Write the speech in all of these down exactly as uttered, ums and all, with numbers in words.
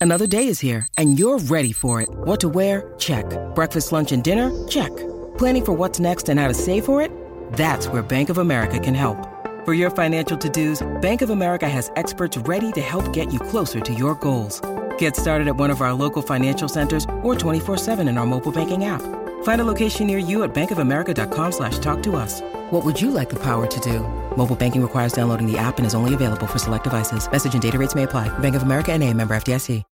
Another day is here, and you're ready for it. What to wear? Check. Breakfast, lunch, and dinner? Check. Planning for what's next and how to save for it? That's where Bank of America can help. For your financial to-dos, Bank of America has experts ready to help get you closer to your goals. Get started at one of our local financial centers or twenty-four seven in our mobile banking app. Find a location near you at bankofamerica.com slash talk to us. What would you like the power to do? Mobile banking requires downloading the app and is only available for select devices. Message and data rates may apply. Bank of America N A, member F D I C.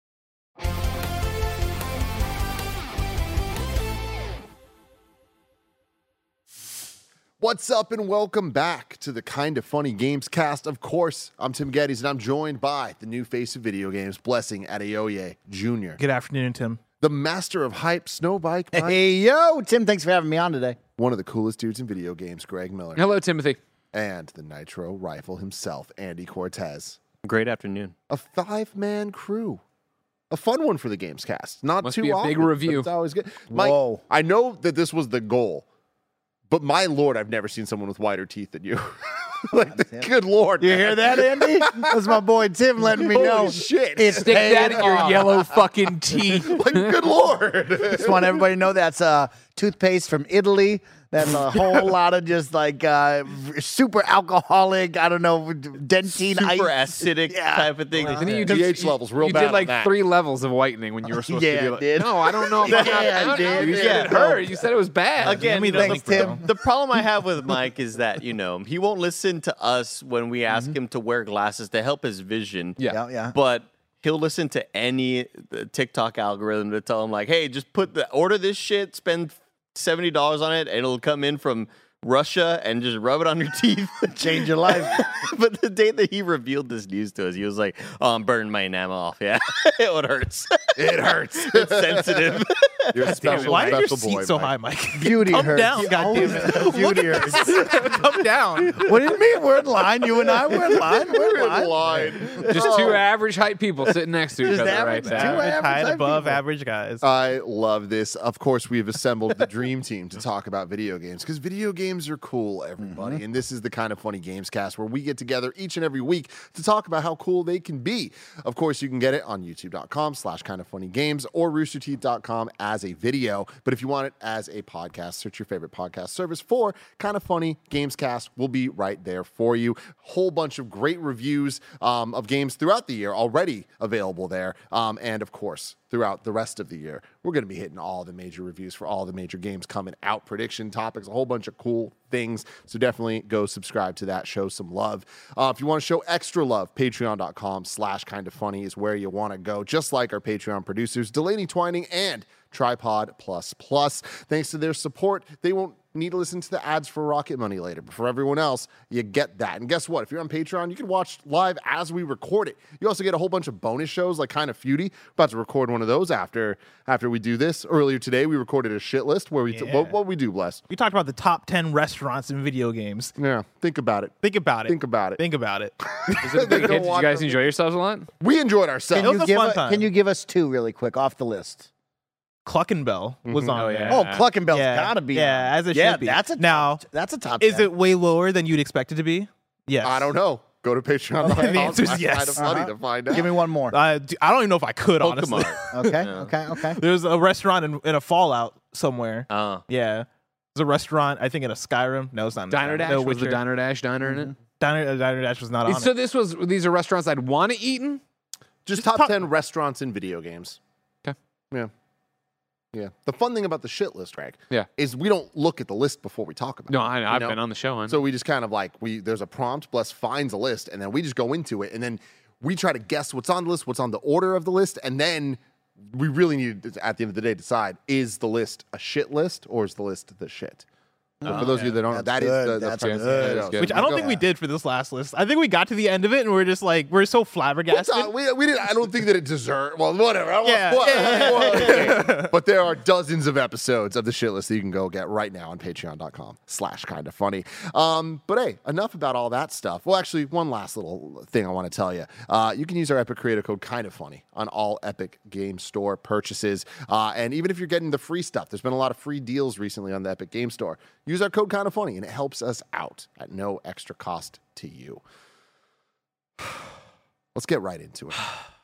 What's up and welcome back to the Kinda Funny Games cast. Of course, I'm Tim Geddes and I'm joined by the new face of video games, Blessing Adeoye Junior Good afternoon, Tim. The master of hype, Snowbike Mike. Hey, yo, Tim, thanks for having me on today. One of the coolest dudes in video games, Greg Miller. Hello, Timothy. And the Nitro Rifle himself, Andy Cortez. Great afternoon. A five-man crew. A fun one for the games cast. Not Must too be a often, big but review. It's always good. Mike, Whoa. I know that this was the goal, but my lord, I've never seen someone with wider teeth than you. Like, the, good lord. You man. hear that, Andy? That's my boy Tim letting me Holy know. shit. It's Stick that paid in your off. yellow fucking teeth. Like, good lord. Just want everybody to know that's uh, toothpaste from Italy. That's a whole lot of just like uh, super alcoholic, I don't know, dentine Super ice. acidic Yeah. type of thing. I think you pH did, levels real you bad did on like that. three levels of whitening when you were supposed Yeah, to do I it. did. No, I don't know. If I'm not, Yeah, I I don't know. did. You said Yeah. it hurt. You said it was bad. Again, me the, the Thanks, link, Tim. bro. the problem I have with Mike is that, you know, he won't listen to us when we ask him to wear glasses to help his vision. Yeah. Yeah, yeah. But he'll listen to any uh, TikTok algorithm to tell him, like, hey, just put the order this shit, spend seventy dollars on it, and it'll come in from Russia and just rub it on your teeth. Change your life. But the day that he revealed this news to us, he was like, oh, I'm burning my enamel off. Yeah, it hurts. It hurts. It's sensitive. You're a special, Why is your special seat boy, so Mike. high, Mike? Beauty Come hurts. down, goddammit. Beauty hurts. Come down. What do you mean? We're in line. You and I, we're in line. We're in Good line. line. Just two average height people sitting next to each Just other average, right two there. average Height height above people. average guys. I love this. Of course, we've assembled the dream team to talk about video games because video games are cool, everybody. And this is the Kind of Funny Games cast where we get together each and every week to talk about how cool they can be. Of course, you can get it on youtube.com slash kind of funny games or rooster teeth dot com as a video. But if you want it as a podcast, search your favorite podcast service for Kind of Funny Games cast. We'll be right there for you. Whole bunch of great reviews um, of games throughout the year already available there. Um, and of course, throughout the rest of the year, we're going to be hitting all the major reviews for all the major games coming out, prediction topics, a whole bunch of cool things. So definitely go subscribe to that, show some love. Uh, if you want to show extra love, patreon.com slash kind of funny is where you want to go. Just like our Patreon producers, Delaney Twining and Tripod Plus Plus. Thanks to their support, they won't need to listen to the ads for Rocket Money later. But for everyone else, you get that. And guess what? If you're on Patreon, you can watch live as we record it. You also get a whole bunch of bonus shows like Kind of Feudy. About to record one of those after after we do this. Earlier today, we recorded a shit list where we t- Yeah. what, what we do, Bless. We talked about the top ten restaurants in video games. Yeah, think about it. Think about it. Think about it. Think about it. Is it a big Go hit? Did you watch guys them. enjoy yourselves a lot? We enjoyed ourselves. Can was you, a give fun a- time. can you give us two really quick off the list? Cluckenbell was on Oh, there. yeah. Oh, Cluckenbell's Yeah. gotta be. Yeah, on. as it yeah, should be. That's a Now, top, that's a top. Is ten. it way lower than you'd expect it to be? Yes. I don't know. Go to Patreon. Okay, the answer is yes. Kind of funny Uh-huh. to find out. Give me one more. Uh, d- I don't even know if I could, honestly. Pokemon. Okay, Yeah. okay, okay. There's a restaurant in, in a Fallout somewhere. Uh, Yeah. There's a restaurant, I think, in a Skyrim. No, it's not in Diner Skyrim. Dash? No, was the Witcher. Diner Dash diner in it? Diner, uh, Diner Dash was not on So it. this was, these are restaurants I'd want to eat in? Just top top- ten restaurants in video games. Okay. Yeah. Yeah. The fun thing about the shit list, Greg, Yeah. is we don't look at the list before we talk about No, it. I, you I've know? been on the show. On. So we just kind of like, we there's a prompt, Bless finds a list, and then we just go into it, and then we try to guess what's on the list, what's on the order of the list, and then we really need to, at the end of the day, decide, is the list a shit list or is the list the shit? So for those of you that don't know, That's that is good. the, That's that's good. That's good. Which I don't Go. think we did for this last list. I think we got to the end of it and we're just like, we're so It's flabbergasted. not- we, we didn't, I don't think that it deserves. Well, whatever. I don't Yeah, want to yeah, spoil it. But there are dozens of episodes of the shit list that you can go get right now on patreon.com slash kind of funny. Um, but hey, enough about all that stuff. Well, actually, one last little thing I want to tell you. Uh, you can use our Epic creator code kind of funny on all Epic Game Store purchases. Uh, and even if you're getting the free stuff, there's been a lot of free deals recently on the Epic Game Store. Use our code kind of funny and it helps us out at no extra cost to you. Let's get right into it.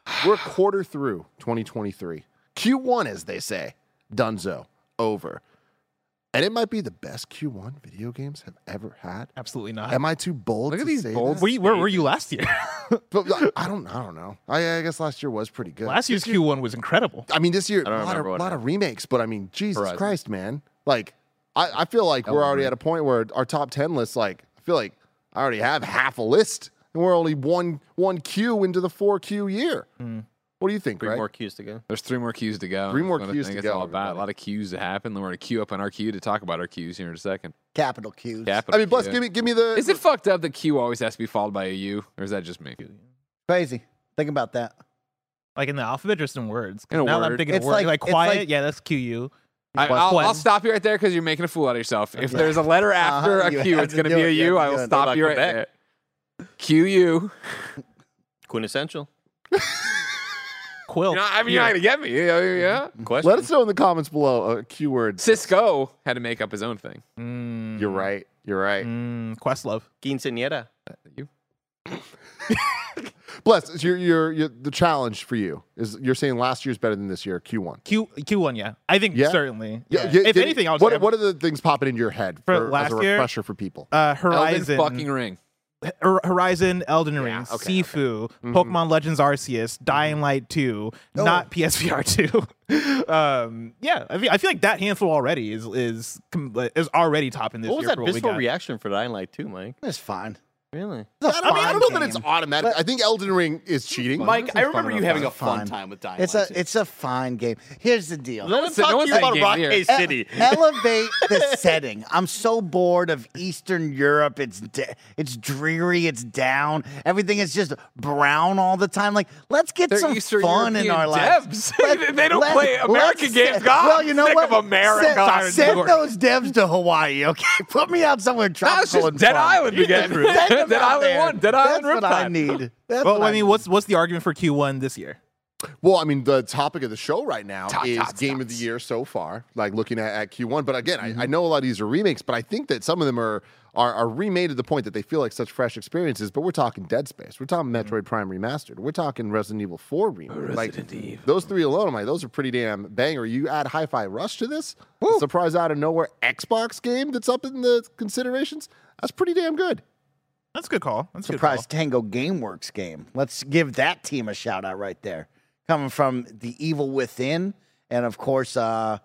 We're a quarter through twenty twenty-three. Q one, as they say, dunzo, over. And it might be the best Q one video games have ever had. Absolutely not. Am I too bold Look to at these say bold that? Were you, where were you last year? But uh, I don't, I don't know. I, I guess last year was pretty good. last year's Q one was incredible. I mean, this year, I a don't lot, of, remember what lot of happened. remakes, but I mean, Jesus Horizon. Christ, man. Like, I, I feel like we're Elden already Ring. at a point where our top ten list, like, I feel like I already have half a list, and we're only one one Q into the four Q year. What do you think, Three Greg? more queues to go. There's three more queues to go. Three more That's what I queues think to it's go, all about. everybody. A lot of queues to happen. Then we're going to queue up on our queue to talk about our queues here in a second. Capital Q's. Capital I mean, plus, queue. give me, give me the. Is it fucked up that Q always has to be followed by a U, or is that just me? Crazy. Think about that. Like in the alphabet, just in words. 'Cause In a now that I'm word. thinking It's of words, like- like, it's quiet. like- yeah, that's Q U. I, Plus I'll, when- I'll stop you right there because you're making a fool out of yourself. If there's a letter after Uh-huh, a you Q, have it's to going to do be it. a You U. have I to will do it. stop Like you right Quebec. there. Q U. Quintessential. Quill. You know, I mean, you're not going to get me. Yeah. yeah. Question. Let us know in the comments below a keyword. Cisco had to make up his own thing. Mm, You're right. You're right. Mm, Questlove. Quinceañera. You? Bless, you're, you're, you're, the challenge for you is you're saying last year's better than this year, Q one. Q Q one, yeah. I think Yeah? certainly. Yeah, Yeah. yeah, if give- anything, I would what, say what are the things popping into your head For for, as last a year? refresher for people? uh, Elden Horizon, fucking ring. Hor- Horizon, Elden Ring, Yeah, okay, Sifu, Mm-hmm. Pokemon Legends Arceus, Dying Light two, Oh. not P S V R two. um, yeah, I feel, I feel like that handful already is is com- is already topping this What was year that for what we visceral got. reaction for Dying Light two, Mike? It's fine. Really? It's a I, mean, I fine don't know that it's game. automatic. I think Elden Ring is cheating. Mike, I remember enough you having a fun. fun time with Dying It's Light a two. it's a fine game. Here's the deal. Let him one's- no talk to one's you about saying Rock game Cave here. City. Elevate the setting. I'm so bored of Eastern Europe. It's de- it's dreary. It's down. Everything is just brown all the time. Like, let's get They're some Eastern fun in European our lives. devs. They don't play American let's- games. God, well, you know sick what? of America. Send, send those devs to Hawaii, okay? Put me out somewhere That's tropical just and Dead fun. Island again. Send them Dead out Island there. one. Dead Island That's what I Riptide. need. That's Well, what I mean, need. what's what's the argument for Q one this year? Well, I mean, the topic of the show right now Tot, is tots, game of tots. the year so far, like looking at, at Q one. But again, Mm-hmm. I, I know a lot of these are remakes, but I think that some of them are, are are remade to the point that they feel like such fresh experiences. But we're talking Dead Space, we're talking Mm-hmm. Metroid Prime Remastered, we're talking Resident Evil four remake. Like Resident Evil. those three alone, I'm like, those are pretty damn banger. You add Hi-Fi Rush to this, a surprise out of nowhere Xbox game that's up in the considerations. That's pretty damn good. That's a good call. That's a good Surprise call. Tango Gameworks game. Let's give that team a shout out right there. Coming from The Evil Within, and of course, uh,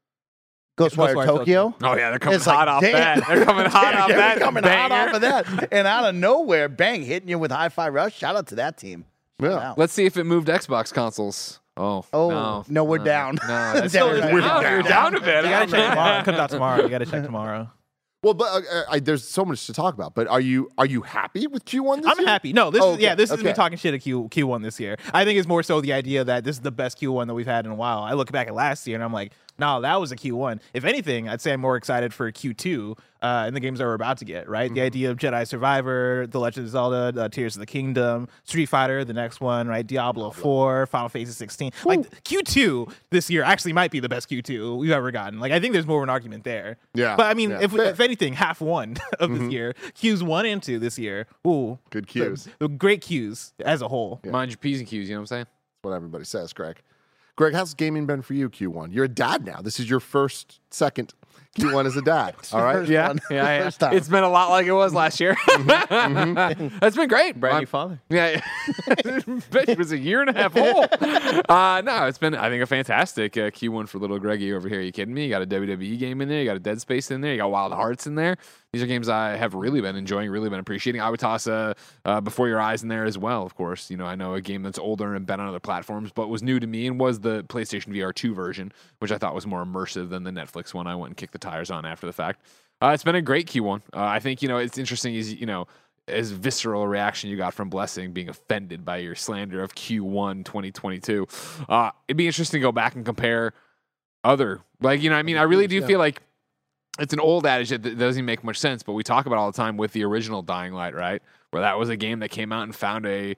Ghostwire, Ghostwire Tokyo. Oh yeah, they're coming It's like, hot off damn. that. They're coming hot Yeah, off they're that. coming hot banger. off of that. And out of nowhere, bang, hitting you with Hi-Fi Rush. Shout out to that team. Shout Yeah. out. Let's see if it moved Xbox consoles. Oh, Oh, no, no, we're down. No, that's Down, we're down, down. down. You're down a bit. You gotta check tomorrow. It comes out tomorrow. You gotta check tomorrow. Well, but uh, uh, I, there's so much to talk about. But are you are you happy with Q one this I'm year? happy. No, this Oh, is yeah, okay, this is me okay. talking shit at Q Q one this year. I think it's more so the idea that this is the best Q one that we've had in a while. I look back at last year and I'm like, no, that was a Q one. If anything, I'd say I'm more excited for Q two uh, and the games that we're about to get. Right, Mm-hmm. the idea of Jedi Survivor, The Legend of Zelda, uh, Tears of the Kingdom, Street Fighter, the next one, right, Diablo four, Final Fantasy sixteen. Like Q two this year actually might be the best Q two we've ever gotten. Like I think there's more of an argument there. Yeah, but I mean, yeah, if fair. if anything, half one of this year, Qs one and two this year. Ooh, Good Qs. the, the great Qs as a whole. Mind your P's and Q's. You know what I'm saying? That's what everybody says, Greg. Greg, how's gaming been for you, Q one? You're a dad now. This is your first, second Q one as a dad. All right? First Yeah, one. yeah, yeah. First time. It's been a lot like it was last year. That's been great. Brand I'm- new father. Yeah, bet he was a year and a half old. Uh, no, it's been I think a fantastic uh, Q one for little Greggy over here. Are you kidding me? You got a W W E game in there. You got a Dead Space in there. You got Wild Hearts in there. These are games I have really been enjoying, really been appreciating. I would toss uh, uh, Before Your Eyes in there as well. Of course, you know I know a game that's older and been on other platforms, but was new to me and was the PlayStation V R two version, which I thought was more immersive than the Netflix one. I went and kicked the tires on after the fact. Uh, it's been a great Q one. Uh, I think you know it's interesting. Is you know. As visceral a reaction you got from Blessing being offended by your slander of Q one twenty twenty-two. Uh, it'd be interesting to go back and compare other, like, you know, what I mean, I really do feel like it's an old adage that that doesn't make much sense, but we talk about it all the time with the original Dying Light, right? Where that was a game that came out and found a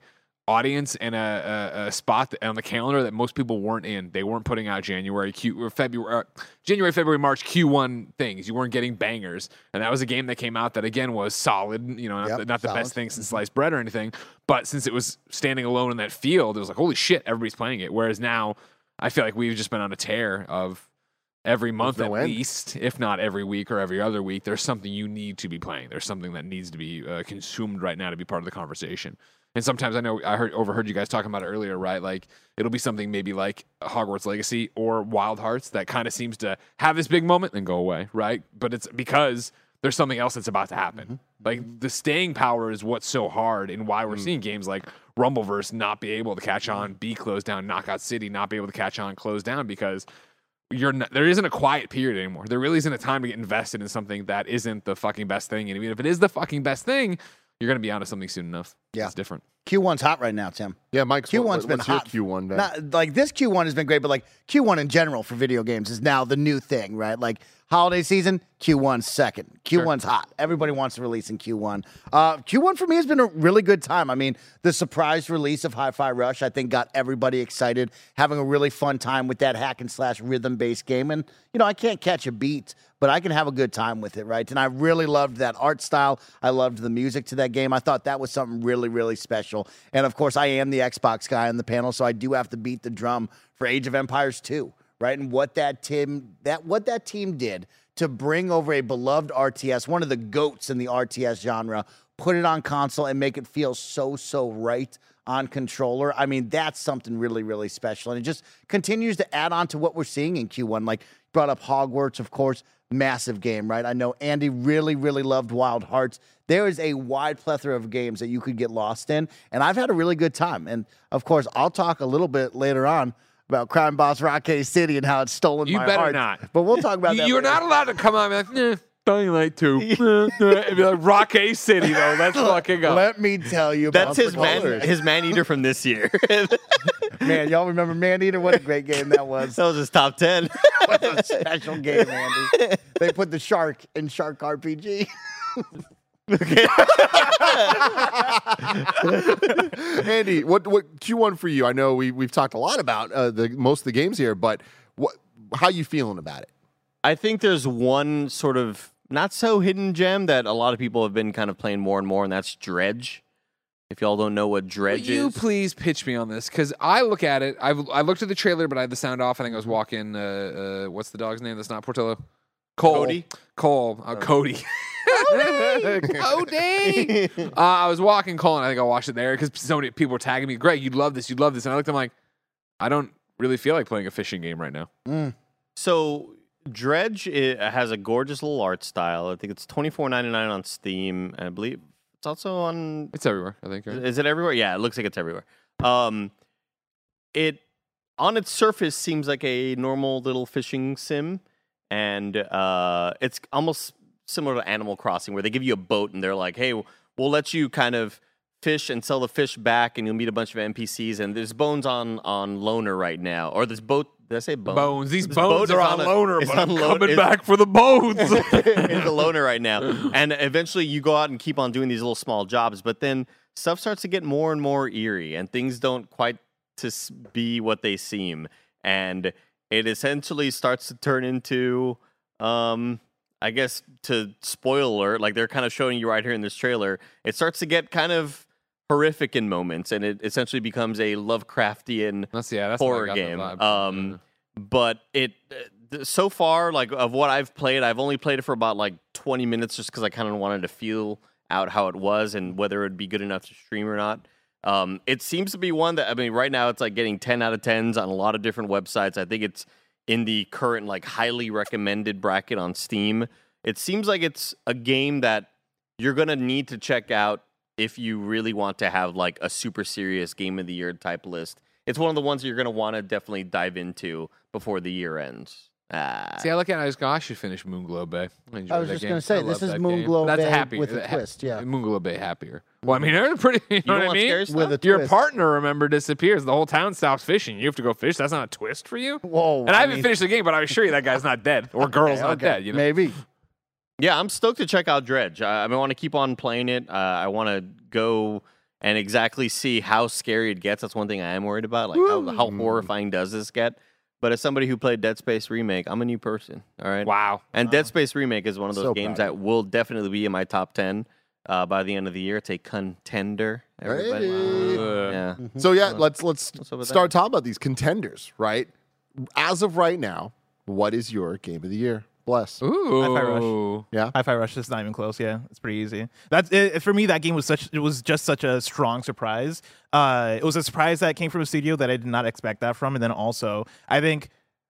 audience and a, a, a spot on the calendar that most people weren't in. They weren't putting out January, Q, or February, uh, January, February, March Q one things. You weren't getting bangers, and that was a game that came out that again was solid. You know, not, Yep, the, not the solid. best thing since sliced bread or anything, but since it was standing alone in that field, it was like holy shit, everybody's playing it. Whereas now, I feel like we've just been on a tear of every month no at end. least, if not every week or every other week. There's something you need to be playing. There's something that needs to be uh, consumed right now to be part of the conversation. And sometimes I know I heard overheard you guys talking about it earlier, right? Like it'll be something maybe like Hogwarts Legacy or Wild Hearts that kind of seems to have this big moment and go away, right? But it's because there's something else that's about to happen. Mm-hmm. Like the staying power is what's so hard and why we're Mm. seeing games like Rumbleverse not be able to catch on, be closed down, Knockout City not be able to catch on, close down because you're not, there isn't a quiet period anymore. There really isn't a time to get invested in something that isn't the fucking best thing. And even if it is the fucking best thing, you're going to be onto something soon enough. Yeah. It's different. Q one's hot right now, Tim. Yeah, Mike's Q what- one's been what's your hot. Q one, Ben? Not, like this Q one has been great, but like Q one in general for video games is now the new thing, right? Like holiday season, Q one's second. Q one's hot. Everybody wants to release in Q one. Uh, Q one for me has been a really good time. I mean, the surprise release of Hi-Fi Rush, I think, got everybody excited, having a really fun time with that hack and slash rhythm-based game. And, you know, I can't catch a beat, but I can have a good time with it, right? And I really loved that art style. I loved the music to that game. I thought that was something really, really special. And, of course, I am the Xbox guy on the panel, so I do have to beat the drum for Age of Empires two, right? And what that team, that what that team did to bring over a beloved R T S, one of the GOATs in the R T S genre, put it on console and make it feel so, so right on controller. I mean, that's something really, really special. And it just continues to add on to what we're seeing in Q one. Like, brought up Hogwarts, of course, massive game, right? I know Andy really, really loved Wild Hearts. There is a wide plethora of games that you could get lost in, and I've had a really good time. And, of course, I'll talk a little bit later on about Crime Boss Rockay City and how it's stolen You my better heart. not. But we'll talk about that You're later. not allowed to come out and be like, nah, Dying Light two. It'd be like Rockay City, though. Let's fucking go. Let me tell you about That's his the man, colors. his man eater from this year. Man, y'all remember Man Eater? What a great game that was. That was his top ten. What a special game, Andy. They put the shark in Shark R P G. Andy, what what Q one for you? I know we we've talked a lot about uh, the most of the games here, but what how you feeling about it? I think there's one sort of not so hidden gem that a lot of people have been kind of playing more and more, and that's Dredge. If y'all don't know what Will Dredge you is, please pitch me on this? Because I look at it. I've, I looked at the trailer, but I had the sound off. I think I was walking. Uh, uh, what's the dog's name? That's not Portillo. Cole. Cody? Cole. Uh, Cody. Cody. uh, I was walking Cole, and I think I watched it there because so many people were tagging me. Greg, you'd love this. You'd love this. And I looked. I'm like, I don't really feel like playing a fishing game right now. so Dredge it has a gorgeous little art style. I think it's twenty-four ninety-nine on Steam. I believe it's also on. It's everywhere. I think. Right? Is it everywhere? Yeah, it looks like it's everywhere. Um, it on its surface seems like a normal little fishing sim, and uh, it's almost similar to Animal Crossing, where they give you a boat and they're like, "Hey, we'll let you kind of fish and sell the fish back, and you'll meet a bunch of N P Cs." And there's bones on on loaner right now, or this boat. Did I say bone? Bones. These This bones boat are is on a- loaner, it's but I'm on loan- coming it's- back for the bones. It's a loner right now. And eventually you go out and keep on doing these little small jobs, but then stuff starts to get more and more eerie and things don't quite to s- be what they seem. And it essentially starts to turn into, um, I guess, to spoil alert, like they're kind of showing you right here in this trailer, it starts to get kind of horrific in moments and it essentially becomes a Lovecraftian That's yeah. That's what I horror got the game. vibe. Um, but it uh, so far, like of what I've played, I've only played it for about like twenty minutes, just because I kind of wanted to feel out how it was and whether it would be good enough to stream or not. Um, it seems to be one that I mean, right now it's like getting ten out of tens on a lot of different websites. I think it's in the current like highly recommended bracket on Steam. It seems like it's a game that you're gonna need to check out if you really want to have like a super serious game of the year type list. It's one of the ones that you're going to want to definitely dive into before the year ends. Ah. See, I look at it, I just go, I should finish Moonglow Bay. I, enjoyed I was that just game. gonna say, I this love is that game. Moonglow That's Bay happy, with a ha- twist, yeah. Moonglow Bay happier. Well, I mean, they're pretty, you know You what don't I want mean? scary stuff? With a Your twist. partner, remember, disappears. The whole town stops fishing. You have to go fish. That's not a twist for you. Whoa. And I, haven't mean- finished the game, but I assure you that guy's not dead. Or girl's Okay, not okay, dead, you know? Maybe. Yeah, I'm stoked to check out Dredge. I, I want to keep on playing it. Uh, I want to go and exactly see how scary it gets. That's one thing I am worried about. Like how, how horrifying does this get? But as somebody who played Dead Space Remake, I'm a new person. All right. Wow. And Dead Space Remake is one of those So games proud that will definitely be in my top ten uh, by the end of the year. It's a contender. Everybody. Hey. Uh, Yeah. So yeah, let's let's What's up with start talking about these contenders, right? As of right now, what is your game of the year? Bless. Ooh. Hi-Fi Rush. Yeah. Hi-Fi Rush is not even close. Yeah, it's pretty easy. That's it, for me. That game was such. It was just such a strong surprise. Uh, it was a surprise that came from a studio that I did not expect that from, and then also I think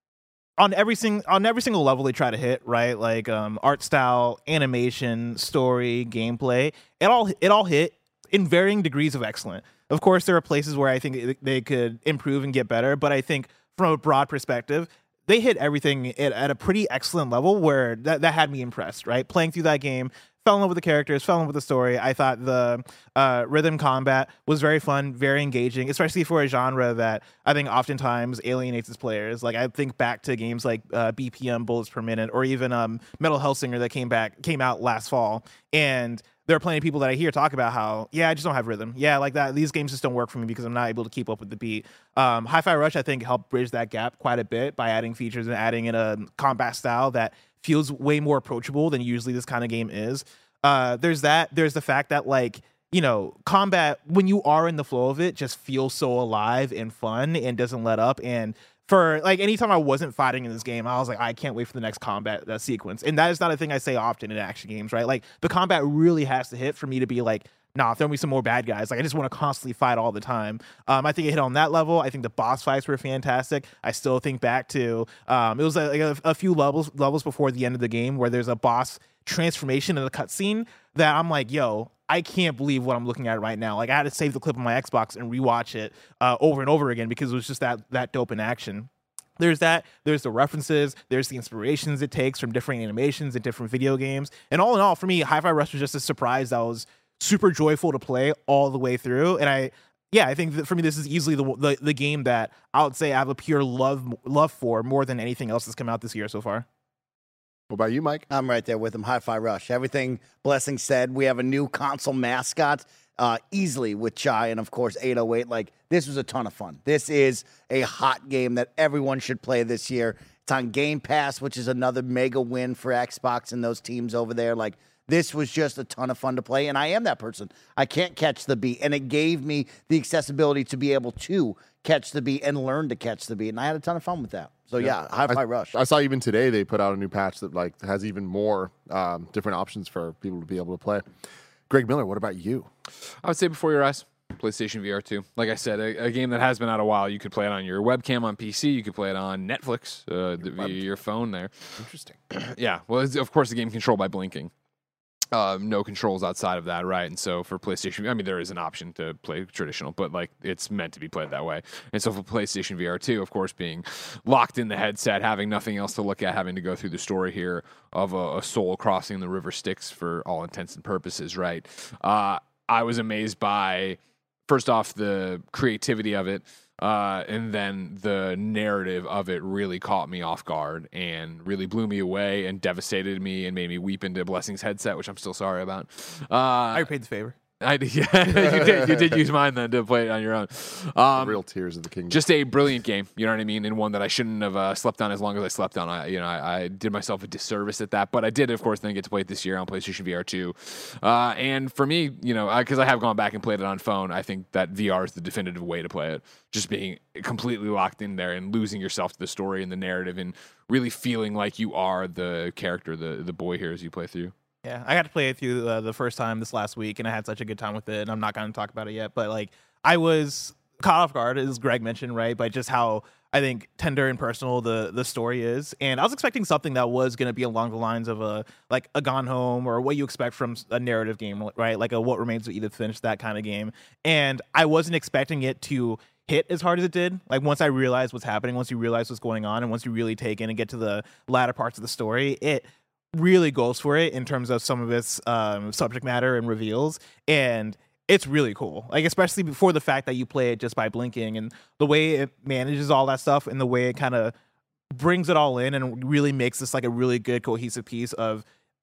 on every sing on every single level they try to hit right, like um, art style, animation, story, gameplay. It all it all hit in varying degrees of excellent. Of course, there are places where I think they could improve and get better, but I think from a broad perspective, they hit everything at, at a pretty excellent level where that, that had me impressed, right? Playing through that game, fell in love with the characters, fell in love with the story. I thought the uh, rhythm combat was very fun, very engaging, especially for a genre that I think oftentimes alienates its players. Like I think back to games like uh, B P M, Bullets Per Minute, or even um, Metal Hellsinger that came back came out last fall, and there are plenty of people that I hear talk about how, yeah, I just don't have rhythm. Yeah, like that. These games just don't work for me because I'm not able to keep up with the beat. Um, Hi-Fi Rush, I think, helped bridge that gap quite a bit by adding features and adding in a combat style that feels way more approachable than usually this kind of game is. Uh, there's that. There's the fact that, like, you know, combat, when you are in the flow of it, just feels so alive and fun and doesn't let up. And for like anytime I wasn't fighting in this game, I was like, I can't wait for the next combat uh, sequence. And that is not a thing I say often in action games, right? Like the combat really has to hit for me to be like, nah, throw me some more bad guys. Like I just want to constantly fight all the time. Um, I think it hit on that level. I think the boss fights were fantastic. I still think back to um, it was like a, a few levels levels before the end of the game where there's a boss transformation in the cutscene that I'm like, yo, I can't believe what I'm looking at right now. Like I had to save the clip on my Xbox and rewatch it uh, over and over again because it was just that that dope in action. There's that. There's the references. There's the inspirations it takes from different animations and different video games. And all in all, for me, Hi-Fi Rush was just a surprise that was super joyful to play all the way through. And I, yeah, I think that for me, this is easily the, the the game that I would say I have a pure love love for more than anything else that's come out this year so far. What about you, Mike? I'm right there with him. Hi-Fi Rush. Everything Blessing said. We have a new console mascot uh, easily with Chai and, of course, eight oh eight. Like, this was a ton of fun. This is a hot game that everyone should play this year. It's on Game Pass, which is another mega win for Xbox and those teams over there. Like, this was just a ton of fun to play, and I am that person. I can't catch the beat, and it gave me the accessibility to be able to catch the beat and learn to catch the beat, and I had a ton of fun with that. So, yeah, Hi-Fi Rush. I saw even today they put out a new patch that like has even more um, different options for people to be able to play. Greg Miller, what about you? I would say Before Your Eyes, PlayStation V R two. Like I said, a, a game that has been out a while. You could play it on your webcam on P C. You could play it on Netflix uh, via your phone there. Interesting. Yeah. Well, it's, of course, the game controlled by blinking. Uh, no controls outside of that, right? And so for PlayStation, I mean, there is an option to play traditional, but like it's meant to be played that way. And so for PlayStation V R two, of course, being locked in the headset, having nothing else to look at, having to go through the story here of a, a soul crossing the river Styx for all intents and purposes, right? Uh, I was amazed by, first off, the creativity of it. Uh, and then the narrative of it really caught me off guard and really blew me away and devastated me and made me weep into Blessing's headset, which I'm still sorry about. Uh, I repaid the favor. I yeah, you did. You did use mine then to play it on your own. Um, Real tears of the kingdom. just a brilliant game, you know what I mean, and one that I shouldn't have uh, slept on as long as I slept on. I, you know, I, I did myself a disservice at that, but I did, of course, then get to play it this year on PlayStation V R two. Uh, and for me, you know, because I, I have gone back and played it on phone, I think that V R is the definitive way to play it. Just being completely locked in there and losing yourself to the story and the narrative, and really feeling like you are the character, the the boy here as you play through. Yeah, I got to play it through uh, the first time this last week, and I had such a good time with it. And I'm not going to talk about it yet, but like I was caught off guard, as Greg mentioned, right, by just how I think tender and personal the the story is. And I was expecting something that was going to be along the lines of a like a Gone Home or what you expect from a narrative game, right? Like a What Remains of Edith Finch, that kind of game. And I wasn't expecting it to hit as hard as it did. Like once I realized what's happening, once you realize what's going on, and once you really take in and get to the latter parts of the story, it really goes for it in terms of some of its um, subject matter and reveals, and it's really cool. Like especially before the fact that you play it just by blinking, and the way it manages all that stuff, and the way it kind of brings it all in, and really makes this like a really good cohesive piece of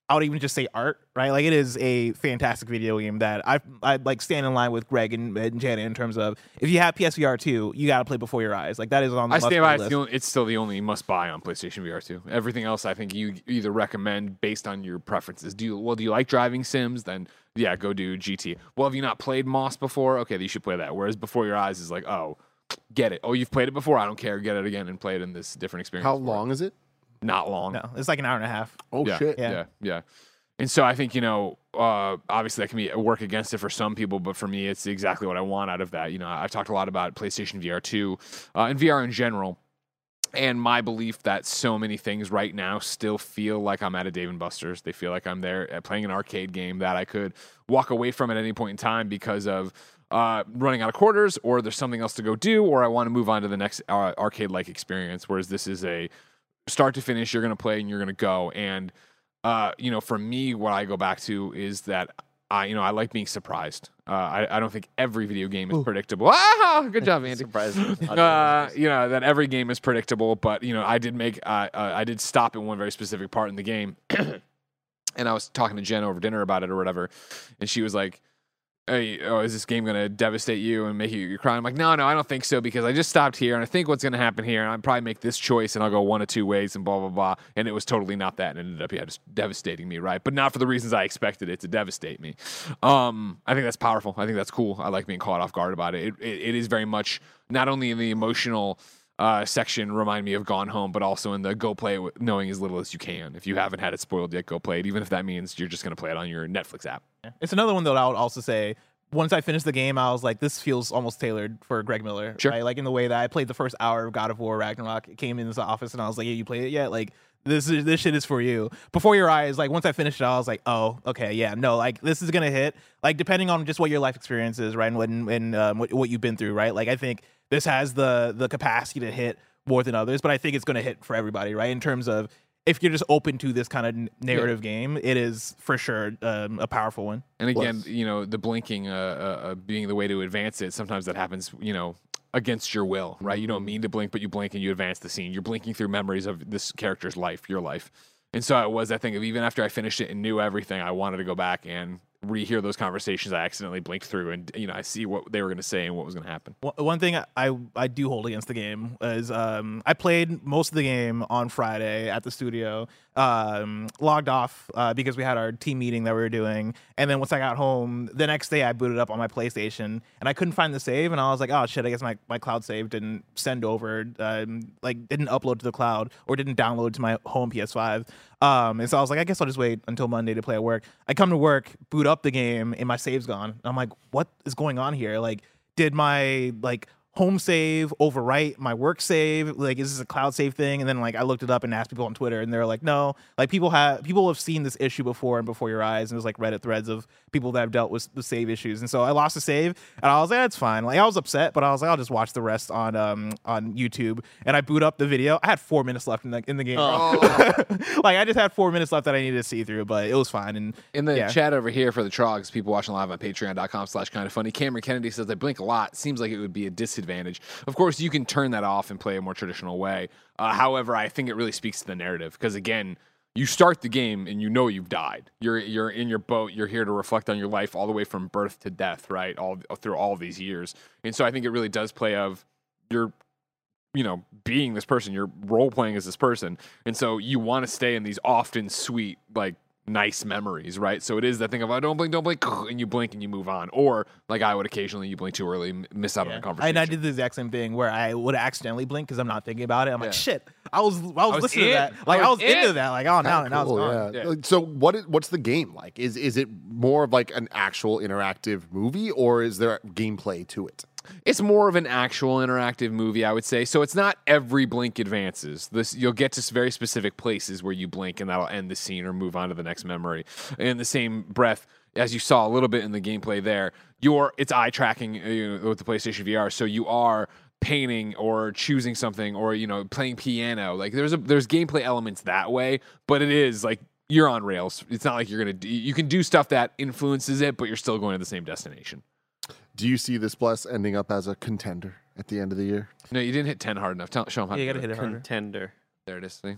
I would even just say art, right? Like it is a fantastic video game that I I like stand in line with Greg and, and Janet in terms of if you have P S V R two, you got to play Before Your Eyes. Like that is on the I stand by. It's, list. the only, it's still the only must buy on PlayStation V R two. Everything else, I think you either recommend based on your preferences. Do you well? Do you like driving sims? Then yeah, go do G T. Well, have you not played Moss before? Okay, then you should play that. Whereas Before Your Eyes is like, oh, get it. Oh, you've played it before. I don't care. Get it again and play it in this different experience. How long is it? Not long. No, it's like an hour and a half. Oh yeah, shit! Yeah, yeah, yeah. And so I think, you know, uh, obviously that can be a work against it for some people, but for me, it's exactly what I want out of that. You know, I've talked a lot about PlayStation V R two uh, and V R in general, and my belief that so many things right now still feel like I'm at a Dave and Buster's. They feel like I'm there at playing an arcade game that I could walk away from at any point in time because of uh, running out of quarters, or there's something else to go do, or I want to move on to the next uh, arcade-like experience, whereas this is a start to finish, you're going to play and you're going to go. And Uh, you know, for me, what I go back to is that I, you know, I like being surprised. Uh, I, I don't think every video game is Ooh. predictable. Ah, good job, Andy. Surprise. uh, you know, that every game is predictable, but you know, I did make, uh, uh, I did stop in one very specific part in the game, and I was talking to Jen over dinner about it or whatever, and she was like, hey, oh, is this game going to devastate you and make you, you cry? I'm like, no, no, I don't think so, because I just stopped here, and I think what's going to happen here, and I'd probably make this choice, and I'll go one of two ways, and blah, blah, blah. And it was totally not that, and it ended up, yeah, just devastating me, right? But not for the reasons I expected it to devastate me. Um, I think that's powerful. I think that's cool. I like being caught off guard about it. It, it, it is very much, not only in the emotional uh, section, remind me of Gone Home, but also in the go play it with, knowing as little as you can. If you haven't had it spoiled yet, go play it, even if that means you're just going to play it on your Netflix app. It's another one that I would also say, once I finished the game, I was like, this feels almost tailored for Greg Miller. Sure. Right? Like in the way that I played the first hour of God of War Ragnarok. It came into the office and I was like, yeah, you played it yet? Like, this is this shit is for you. Before Your Eyes, like once I finished it, I was like, oh, okay, yeah, no, like this is gonna hit. Like depending on just what your life experience is, right, and what and um, what, what you've been through, right. Like I think this has the the capacity to hit more than others, but I think it's gonna hit for everybody, right, in terms of if you're just open to this kind of narrative yeah. game, it is for sure um, a powerful one. And again, Plus. you know, the blinking uh, uh, being the way to advance it, sometimes that happens, you know, against your will, right? You don't mean to blink, but you blink and you advance the scene. You're blinking through memories of this character's life, your life. And so it was that thing of even after I finished it and knew everything, I wanted to go back and rehear those conversations I accidentally blinked through, and you know, I see what they were going to say and what was going to happen. One thing I I do hold against the game is um, I played most of the game on Friday at the studio, um, logged off uh, because we had our team meeting that we were doing, and then once I got home, the next day I booted up on my PlayStation, and I couldn't find the save, and I was like, oh shit, I guess my, my cloud save didn't send over, um, like didn't upload to the cloud, or didn't download to my home P S five. Um, and so I was like, I guess I'll just wait until Monday to play at work. I come to work, boot up the game, and my save's gone. And I'm like, what is going on here? Like, did my like home save overwrite my work save? Like, is this a cloud save thing? And then like I looked it up and asked people on Twitter, and they're like, no, like people have people have seen this issue before and Before Your Eyes, and there's like Reddit threads of people that have dealt with the save issues. And so I lost a save, and I was like, that's fine. Like I was upset, but I was like, I'll just watch the rest on um on YouTube. And I boot up the video. I had four minutes left in the in the game. Oh. Like I just had four minutes left that I needed to see through, but it was fine. And in the yeah. chat over here for the Trogs, people watching live on patreon dot com slash kind of funny, Cameron Kennedy says, I blink a lot. Seems like it would be a disadvantage. Of course, you can turn that off and play a more traditional way. Uh, however, I think it really speaks to the narrative, because again, you start the game and you know you've died. You're you're in your boat. You're here to reflect on your life all the way from birth to death, right? All through all of these years. And so I think it really does play of you're, you know, being this person. You're role playing as this person, and so you want to stay in these often sweet, like nice memories, right? So it is that thing of I don't blink, don't blink, and you blink and you move on. Or like I would occasionally, you blink too early, miss out yeah. on a conversation. And I did the exact same thing where I would accidentally blink because I'm not thinking about it. I'm yeah. like, shit, I was I was, I was listening in. to that. Like I was, I was into in. that. Like oh now now it's Cool, gone. yeah. Yeah. So what is, what's the game like? Is is it more of like an actual interactive movie, or is there gameplay to it? It's more of an actual interactive movie, I would say. So it's not every blink advances. This you'll get to very specific places where you blink and that'll end the scene or move on to the next memory. In the same breath, as you saw a little bit in the gameplay there, you're it's eye tracking you know, with the PlayStation V R. So you are painting or choosing something or you know playing piano. Like there's a there's gameplay elements that way, but it is like you're on rails. It's not like you're gonna do, you can do stuff that influences it, but you're still going to the same destination. Do you see this Bless ending up as a contender at the end of the year? No, you didn't hit ten hard enough. Tell, show them how Yeah, you to gotta do hit it harder. Contender. There it is. See?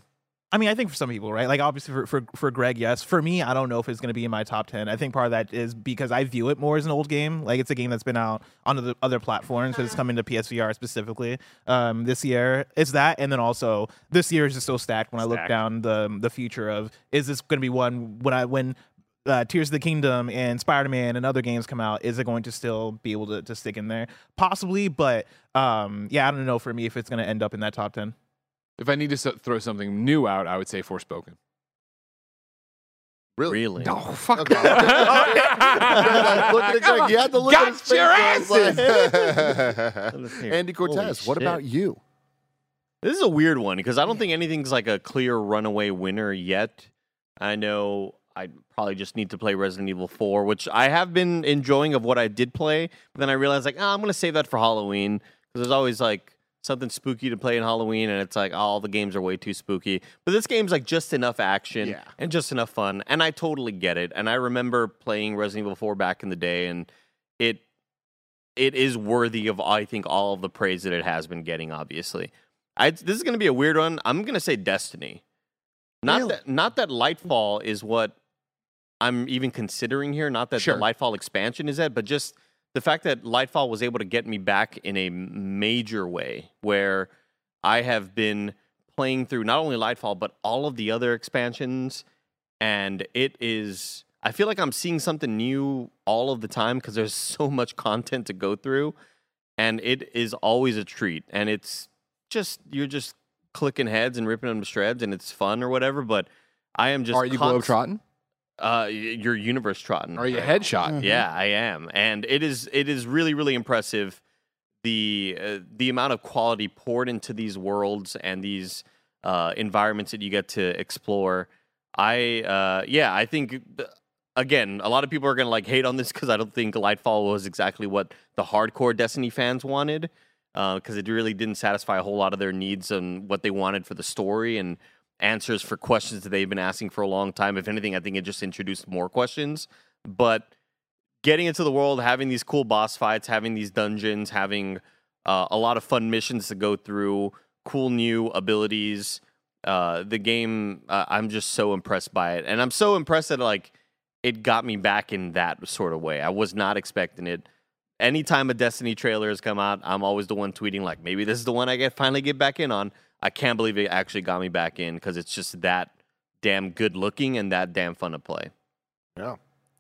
I mean, I think for some people, right? Like, obviously for, for, for Greg, yes. For me, I don't know if it's going to be in my top ten. I think part of that is because I view it more as an old game. Like, it's a game that's been out on the other platforms, but it's coming to P S V R specifically um, this year. It's that, and then also this year is just so stacked when I look Stacked. down the the future of, is this going to be one when I when uh, Tears of the Kingdom and Spider-Man and other games come out, is it going to still be able to, to stick in there? Possibly, but um, yeah, I don't know for me if it's going to end up in that top ten. If I need to so- throw something new out, I would say Forspoken. Really? Really? No, fuck Okay. Like, look at it, Greg. You had to look Got at his face. your I was asses. like- Andy Cortez, Holy what shit. about you? This is a weird one because I don't think anything's like a clear runaway winner yet. I know I probably just need to play Resident Evil four, which I have been enjoying of what I did play. But then I realized like, oh, I'm going to save that for Halloween because there's always like something spooky to play in Halloween, and it's like, oh, all the games are way too spooky. But this game's like just enough action Yeah. and just enough fun, and I totally get it. And I remember playing Resident Evil four back in the day, and it it is worthy of, I think, all of the praise that it has been getting, obviously. I, this is going to be a weird one. I'm going to say Destiny. Not Really? that not that Lightfall is what I'm even considering here. Not that Sure. the Lightfall expansion is it, but just the fact that Lightfall was able to get me back in a major way, where I have been playing through not only Lightfall but all of the other expansions, and it is. I feel like I'm seeing something new all of the time because there's so much content to go through, and it is always a treat. And it's just you're just clicking heads and ripping them to shreds, and it's fun or whatever. But I am just Are you const- globetrotting? Uh, y- you're universe trotting. Are you headshot? Yeah, I am, and it is it is really really impressive the uh, the amount of quality poured into these worlds and these uh, environments that you get to explore. I uh, yeah, I think th- again, a lot of people are gonna like hate on this because I don't think Lightfall was exactly what the hardcore Destiny fans wanted, because it really didn't satisfy a whole lot of their needs and what they wanted for the story and answers for questions that they've been asking for a long time. If anything, I think it just introduced more questions. But getting into the world, having these cool boss fights, having these dungeons, having uh, a lot of fun missions to go through, cool new abilities. Uh, the game, uh, I'm just so impressed by it. And I'm so impressed that like it got me back in that sort of way. I was not expecting it. Anytime a Destiny trailer has come out, I'm always the one tweeting like, maybe this is the one I get finally get back in on. I can't believe it actually got me back in because it's just that damn good looking and that damn fun to play. Yeah.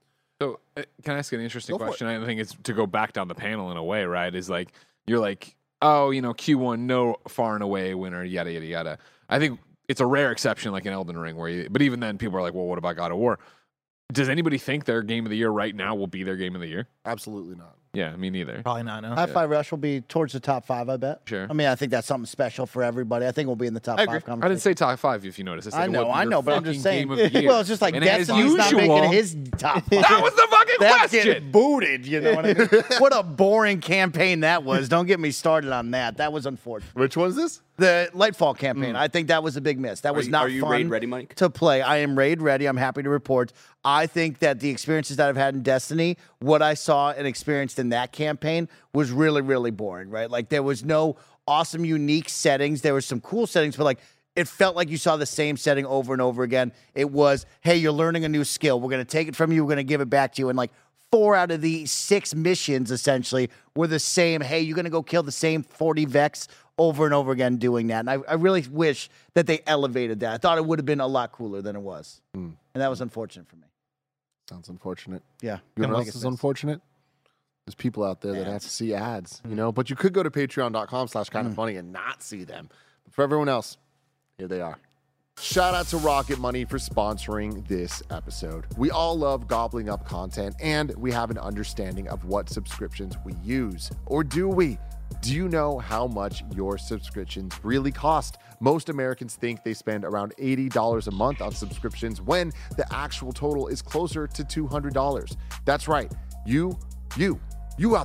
So, uh, can I ask an interesting Go for it. question? I think it's to go back down the panel in a way, right? Is like, you're like, oh, you know, Q one, no far and away winner, yada, yada, yada. I think it's a rare exception like in Elden Ring, where you, but even then, people are like, well, what about God of War? Does anybody think their game of the year right now will be their game of the year? Absolutely not. Yeah, me neither. Probably not, no. Hi-Fi Rush will be towards the top five, I bet. Sure. I mean, I think that's something special for everybody. I think we'll be in the top I agree. five conversation. I didn't say top five, if you notice. I, said I know, what I your know, but I'm just fucking saying. game of the year. Well, it's just like And as Destiny's not making usual- his top five. That was the fucking That's getting question. booted, you know what I mean? What a boring campaign that was. Don't get me started on that. That was unfortunate. Which one's this? The Lightfall campaign, I think that was a big miss. That was you- not are you fun raid ready, Mike? to play. I am raid ready. I'm happy to report. I think that the experiences that I've had in Destiny, what I saw and experienced in that campaign was really, really boring, right? Like there was no awesome, unique settings. There was some cool settings, but like it felt like you saw the same setting over and over again. It was, hey, you're learning a new skill. We're going to take it from you. We're going to give it back to you. And like four out of the six missions essentially were the same. Hey, you're going to go kill the same forty Vex over and over again doing that. And I, I really wish that they elevated that. I thought it would have been a lot cooler than it was. Mm. And that was unfortunate for me. Sounds unfortunate. Yeah. You know Couldn't what make else it is fix. unfortunate? There's people out there that have to see ads, you know, but you could go to patreon.com slash kind of funny and not see them. But for everyone else, here they are. Shout out to Rocket Money for sponsoring this episode. We all love gobbling up content, and we have an understanding of what subscriptions we use. Or do we? Do you know how much your subscriptions really cost? Most Americans think they spend around eighty dollars a month on subscriptions when the actual total is closer to two hundred dollars. That's right. You, you, you out there.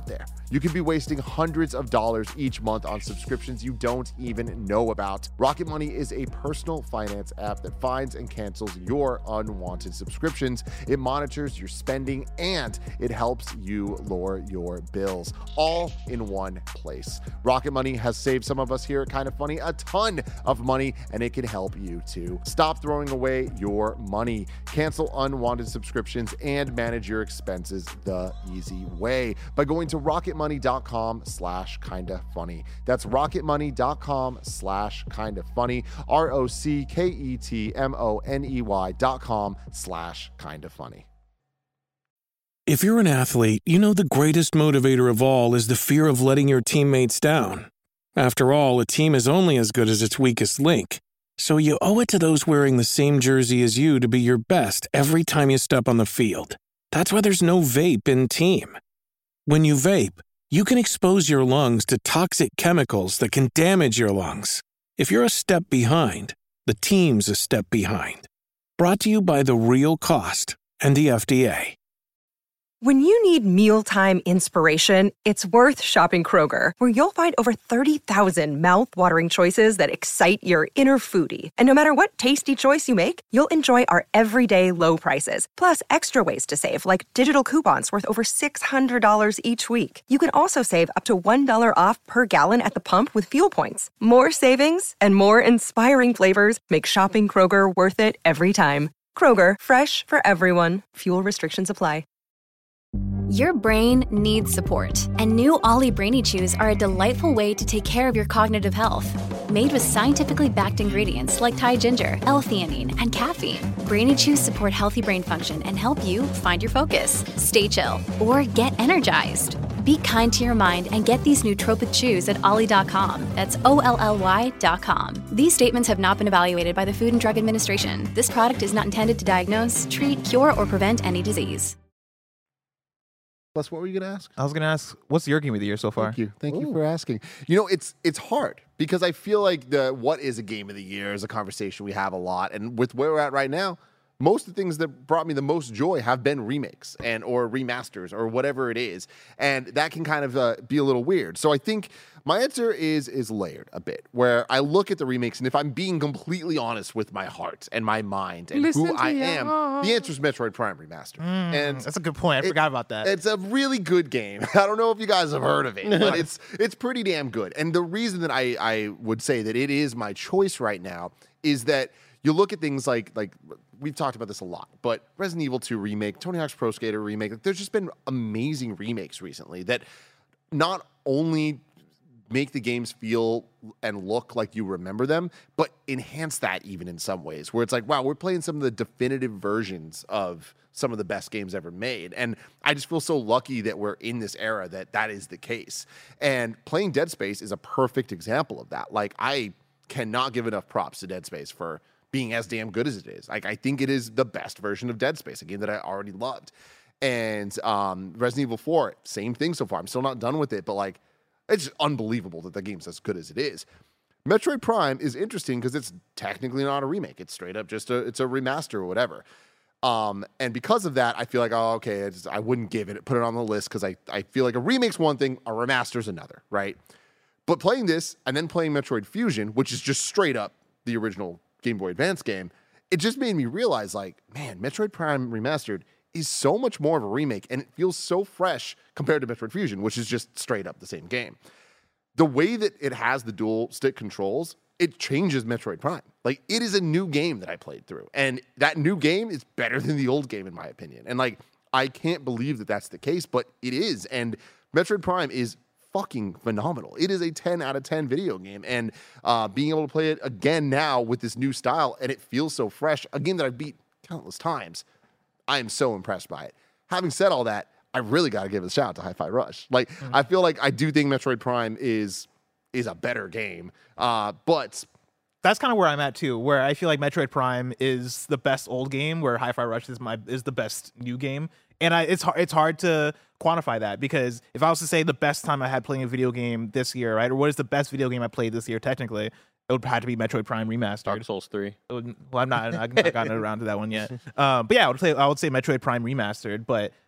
You could be wasting hundreds of dollars each month on subscriptions you don't even know about. Rocket Money is a personal finance app that finds and cancels your unwanted subscriptions. It monitors your spending and it helps you lower your bills, all in one place. Rocket Money has saved some of us here at Kind of Funny a ton of money, and it can help you too. Stop throwing away your money. Cancel unwanted subscriptions and manage your expenses the easy way by going to rocketmoney.com slash kinda funny. That's rocketmoney.com slash kinda funny. R O C K E T M O N E Y dot com slash kinda funny. If you're an athlete, you know the greatest motivator of all is the fear of letting your teammates down. After all, a team is only as good as its weakest link. So you owe it to those wearing the same jersey as you to be your best every time you step on the field. That's why there's no vape in team. When you vape, you can expose your lungs to toxic chemicals that can damage your lungs. If you're a step behind, the team's a step behind. Brought to you by The Real Cost and the F D A. When you need mealtime inspiration, it's worth shopping Kroger, where you'll find over thirty thousand mouth-watering choices that excite your inner foodie. And no matter what tasty choice you make, you'll enjoy our everyday low prices, plus extra ways to save, like digital coupons worth over six hundred dollars each week. You can also save up to one dollar off per gallon at the pump with fuel points. More savings and more inspiring flavors make shopping Kroger worth it every time. Kroger, fresh for everyone. Fuel restrictions apply. Your brain needs support, and new Ollie Brainy Chews are a delightful way to take care of your cognitive health. Made with scientifically backed ingredients like Thai ginger, L-theanine, and caffeine, Brainy Chews support healthy brain function and help you find your focus, stay chill, or get energized. Be kind to your mind and get these nootropic chews at ollie dot com. That's O L L Y dot com. These statements have not been evaluated by the Food and Drug Administration. This product is not intended to diagnose, treat, cure, or prevent any disease. Plus, what were you going to ask? I was going to ask, what's your game of the year so far? Thank you. Thank Ooh. you for asking. You know, it's it's hard because I feel like the what is a game of the year is a conversation we have a lot. And with where we're at right now, most of the things that brought me the most joy have been remakes and or remasters or whatever it is. And that can kind of uh, be a little weird. So I think my answer is is layered a bit, where I look at the remakes, and if I'm being completely honest with my heart and my mind and Listen who I you. am, the answer is Metroid Prime Remastered. Mm, and that's a good point. I it, forgot about that. It's a really good game. I don't know if you guys have heard of it, but it's it's pretty damn good. And the reason that I, I would say that it is my choice right now is that you look at things like like we've talked about this a lot, but Resident Evil two remake, Tony Hawk's Pro Skater remake, like, there's just been amazing remakes recently that not only make the games feel and look like you remember them, but enhance that even in some ways, where it's like, wow, we're playing some of the definitive versions of some of the best games ever made. And I just feel so lucky that we're in this era that that is the case. And playing Dead Space is a perfect example of that. Like, I cannot give enough props to Dead Space for being as damn good as it is. Like, I think it is the best version of Dead Space, a game that I already loved. And um, Resident Evil four, same thing so far. I'm still not done with it, but like, it's just unbelievable that the game's as good as it is. Metroid Prime is interesting because it's technically not a remake. It's straight up just a it's a remaster or whatever. Um, and because of that, I feel like, oh, okay, I, just, I wouldn't give it, put it on the list because I, I feel like a remake's one thing, a remaster's another, right? But playing this and then playing Metroid Fusion, which is just straight up the original Game Boy Advance game, it just made me realize, like, man, Metroid Prime Remastered is so much more of a remake, and it feels so fresh compared to Metroid Fusion, which is just straight up the same game. The way that it has the dual stick controls, it changes Metroid Prime. Like, it is a new game that I played through, and that new game is better than the old game, in my opinion. And, like, I can't believe that that's the case, but it is. And Metroid Prime is fucking phenomenal. It is a ten out of ten video game, and uh, being able to play it again now with this new style, and it feels so fresh, a game that I've beat countless times, I am so impressed by it. Having said all that, I really got to give a shout out to Hi-Fi Rush. Like, mm-hmm. I feel like I do think Metroid Prime is is a better game, uh, but that's kind of where I'm at too, where I feel like Metroid Prime is the best old game, where Hi-Fi Rush is my is the best new game. And I, it's hard, it's hard to quantify that, because if I was to say the best time I had playing a video game this year, right, or what is the best video game I played this year, technically, it would have to be Metroid Prime Remastered. Dark Souls three. Would, well, I'm not, I've not gotten around to that one yet. Um, but yeah, I would, play, I would say Metroid Prime Remastered. But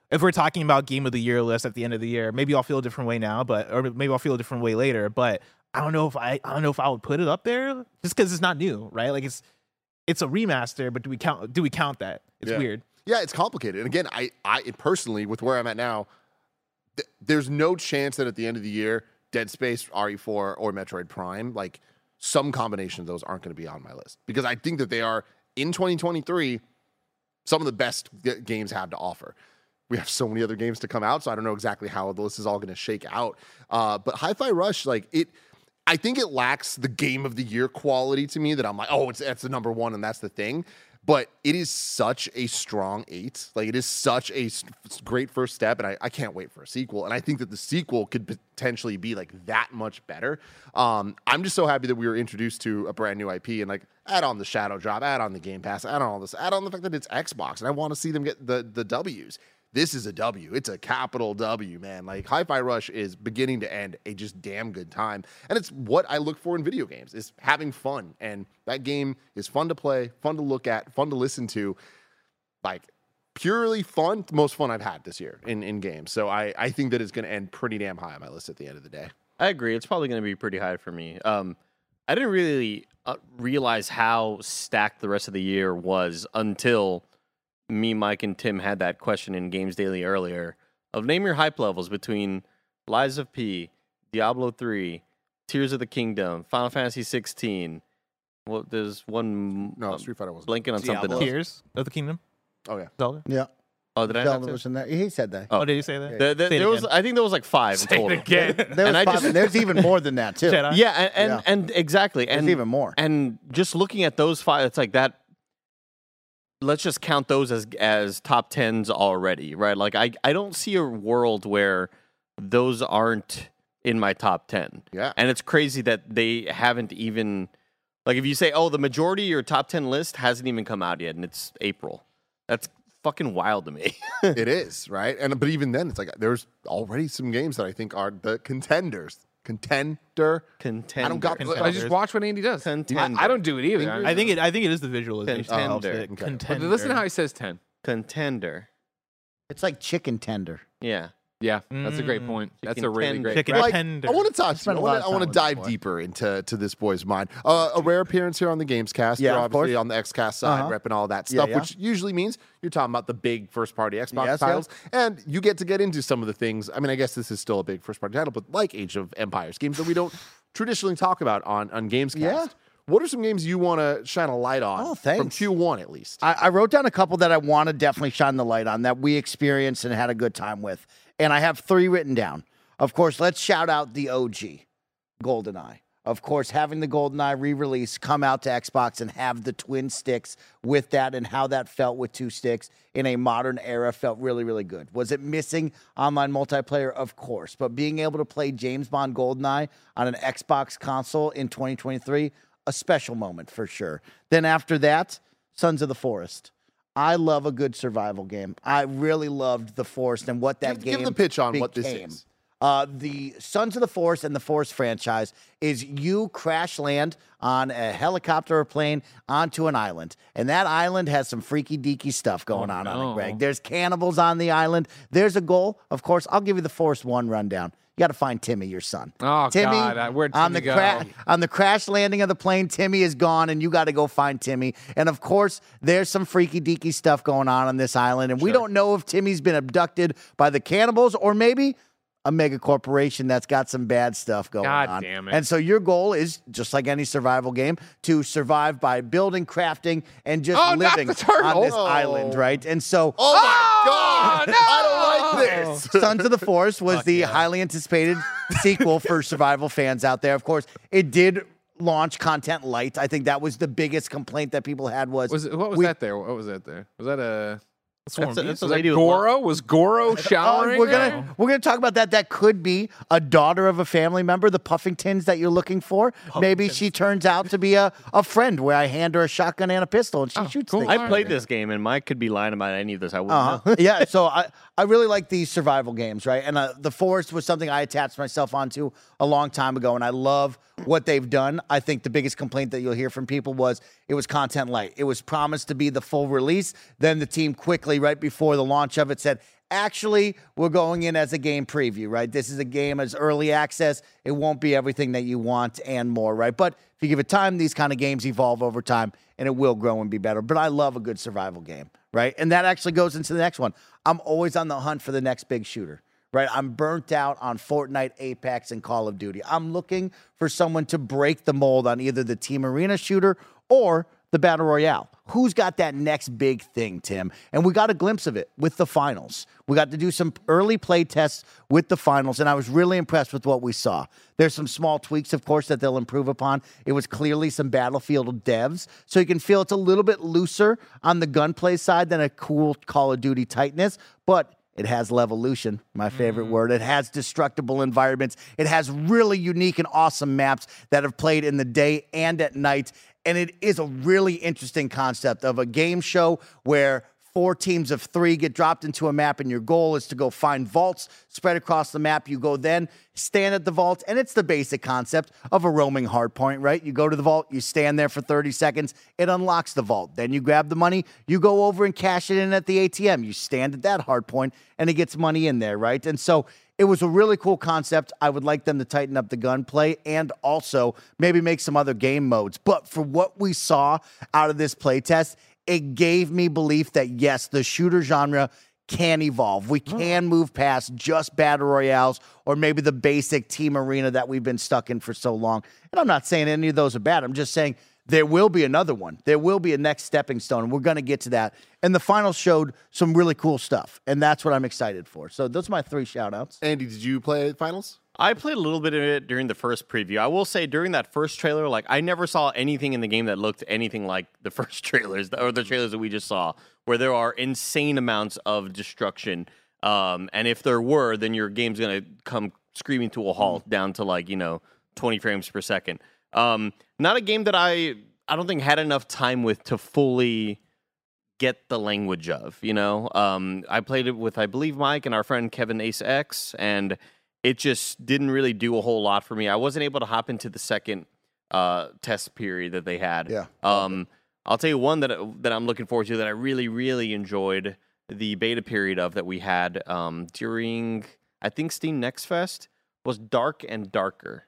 if we're talking about game of the year list at the end of the year, maybe I'll feel a different way now, but or maybe I'll feel a different way later. But I don't know if I I don't know if I would put it up there just because it's not new, right? Like it's it's a remaster, but do we count do we count that? It's Yeah. weird. Yeah, it's complicated. And again, I, I personally, with where I'm at now, th- there's no chance that at the end of the year, Dead Space, R E four, or Metroid Prime, like some combination of those aren't going to be on my list because I think that they are in twenty twenty-three some of the best g- games have to offer. We have so many other games to come out, so I don't know exactly how the list is all going to shake out. Uh, but Hi-Fi Rush, like it, I think it lacks the game of the year quality to me that I'm like, oh, it's that's the number one and that's the thing. But it is such a strong eight. Like, it is such a s- great first step, and I, I can't wait for a sequel. And I think that the sequel could potentially be, like, that much better. Um, I'm just so happy that we were introduced to a brand new I P and, like, add on the Shadow Drop, add on the Game Pass, add on all this, add on the fact that it's Xbox, and I want to see them get the, the W's. This is a W. It's a capital W, man. Like, Hi-Fi Rush is beginning to end a just damn good time. And it's what I look for in video games, is having fun. And that game is fun to play, fun to look at, fun to listen to. Like, purely fun, the most fun I've had this year in, in games. So I, I think that it's going to end pretty damn high on my list at the end of the day. I agree. It's probably going to be pretty high for me. Um, I didn't really uh, realize how stacked the rest of the year was until me, Mike, and Tim had that question in Games Daily earlier of name your hype levels between Lies of P, Diablo three, Tears of the Kingdom, Final Fantasy sixteen. Well, there's one. No, um, Street Fighter wasn't. blinking on something else. Tears of the Kingdom, Oh, yeah. Zelda. Yeah. Oh, did I have Zelda to? was in there. He said that. Oh, did you say that? There, there, Say it there was, again. I think there was like five in Say it total. again. There was And I five, just- and there's even more than that too. Jedi? Yeah, and and, Yeah. and exactly, There's and even more. And just looking at those five, it's like that. Let's just count those as as top tens already, right? Like I I don't see a world where those aren't in my top ten. Yeah. And it's crazy that they haven't even, like if you say, oh, the majority of your top ten list hasn't even come out yet, and it's April. That's fucking wild to me. It is, right? And but even then, it's like there's already some games that I think are the contenders. Contender. Contender. I don't got. I just watch what Andy does. Contender. I, I don't do it either. I think it. I think it is the visualization. that helps Contender. it. Okay. Contender. But listen to how he says ten. Contender. It's like chicken tender. Yeah. Yeah, that's a great Mm. point. That's a Chicken really tender. great. Chicken Like, tender. I want to talk. Spent I a lot want of to. I want time to with dive this boy. deeper into to this boy's mind. Uh, a rare appearance here on the Gamescast. Yeah, You're of course. obviously on the XCast side, Uh-huh. repping all that Yeah, stuff, yeah. which usually means you're talking about the big first-party Xbox Yes, titles, and you get to get into some of the things. I mean, I guess this is still a big first-party title, but like Age of Empires, games that we don't traditionally talk about on on Gamescast. Yeah. What are some games you want to shine a light on? Oh, From thanks. Q one at least. I, I wrote down a couple that I want to definitely shine the light on that we experienced and had a good time with. And I have three written down. Of course, let's shout out the O G, GoldenEye. Of course, having the GoldenEye re-release come out to Xbox and have the twin sticks with that and how that felt with two sticks in a modern era felt really, really good. Was it missing online multiplayer? Of course. But being able to play James Bond GoldenEye on an Xbox console in twenty twenty-three, a special moment for sure. Then after that, Sons of the Forest. I love a good survival game. I really loved The Forest and what that Give- game give the pitch on what this became. is. Uh, the Sons of the Forest and the Forest franchise is you crash land on a helicopter or plane onto an island. And that island has some freaky deaky stuff going Oh, on on no. it, Greg. There's cannibals on the island. There's a goal. Of course, I'll give you the Forest one rundown. You got to find Timmy, your son. Oh, Timmy, God, uh, where'd on the Timmy cra- go? on the crash landing of the plane, Timmy is gone, and you got to go find Timmy. And of course, there's some freaky deaky stuff going on on this island, and we don't know if Timmy's been abducted by the cannibals or maybe a mega corporation that's got some bad stuff going God on. damn it. And so your goal is, just like any survival game, to survive by building, crafting, and just Oh, not living the turtle. on this Oh. island, right? And so Oh my Oh, god! no! I don't like this. Sons of the Forest was the highly anticipated sequel for survival fans out there. Of course, it did launch content light. I think that was the biggest complaint that people had was, Was it, what was we- that there? What was that there? Was that a? Swarm That's a- Beast? that's a Was that lady with Goro? Was Goro Uh, showering? we're there? gonna we're gonna talk about that. That could be a daughter of a family member, the Puffingtons that you're looking for. Maybe she turns out to be a, a friend where I hand her a shotgun and a pistol and she Oh, shoots cool. things. I Alright. played this game, and Mike could be lying about any of this. I wouldn't Uh-huh. know. yeah, so I, I really like these survival games, right? And uh, The Forest was something I attached myself onto a long time ago, and I love what they've done. I think the biggest complaint that you'll hear from people was it was content light. It was promised to be the full release. Then the team quickly, right before the launch of it, said, actually, we're going in as a game preview, right? This is a game as early access. It won't be everything that you want and more, right? But if you give it time, these kind of games evolve over time, and it will grow and be better. But I love a good survival game, right? And that actually goes into the next one. I'm always on the hunt for the next big shooter, right? I'm burnt out on Fortnite, Apex, and Call of Duty. I'm looking for someone to break the mold on either the Team Arena shooter or the Battle Royale. Who's got that next big thing, Tim? And we got a glimpse of it with the finals. We got to do some early play tests with the finals, and I was really impressed with what we saw. There's some small tweaks, of course, that they'll improve upon. It was clearly some Battlefield devs, so you can feel it's a little bit looser on the gunplay side than a cool Call of Duty tightness, but it has Levolution, my favorite mm. word. It has destructible environments. It has really unique and awesome maps that have played in the day and at night. And it is a really interesting concept of a game show where four teams of three get dropped into a map, and your goal is to go find vaults spread across the map. You go then stand at the vault, and it's the basic concept of a roaming hardpoint, right? You go to the vault, you stand there for thirty seconds, it unlocks the vault. Then you grab the money, you go over and cash it in at the A T M. You stand at that hardpoint, and it gets money in there, right? And so it was a really cool concept. I would like them to tighten up the gunplay and also maybe make some other game modes. But for what we saw out of this playtest, it gave me belief that, yes, the shooter genre can evolve. We can move past just battle royales or maybe the basic Team Arena that we've been stuck in for so long. And I'm not saying any of those are bad. I'm just saying there will be another one. There will be a next stepping stone, and we're going to get to that. And the finals showed some really cool stuff, and that's what I'm excited for. So those are my three shout-outs. Andy, did you play finals? I played a little bit of it during the first preview. I will say during that first trailer, like I never saw anything in the game that looked anything like the first trailers or the trailers that we just saw, where there are insane amounts of destruction. Um, and if there were, then your game's going to come screaming to a halt down to like, you know, twenty frames per second. Um, not a game that I, I don't think had enough time with to fully get the language of, you know. Um, I played it with, I believe, Mike and our friend Kevin Ace X, and it just didn't really do a whole lot for me. I wasn't able to hop into the second uh, test period that they had. Yeah. Um, I'll tell you one that that I'm looking forward to that I really, really enjoyed the beta period of that we had um, during, I think, Steam Next Fest was Dark and Darker.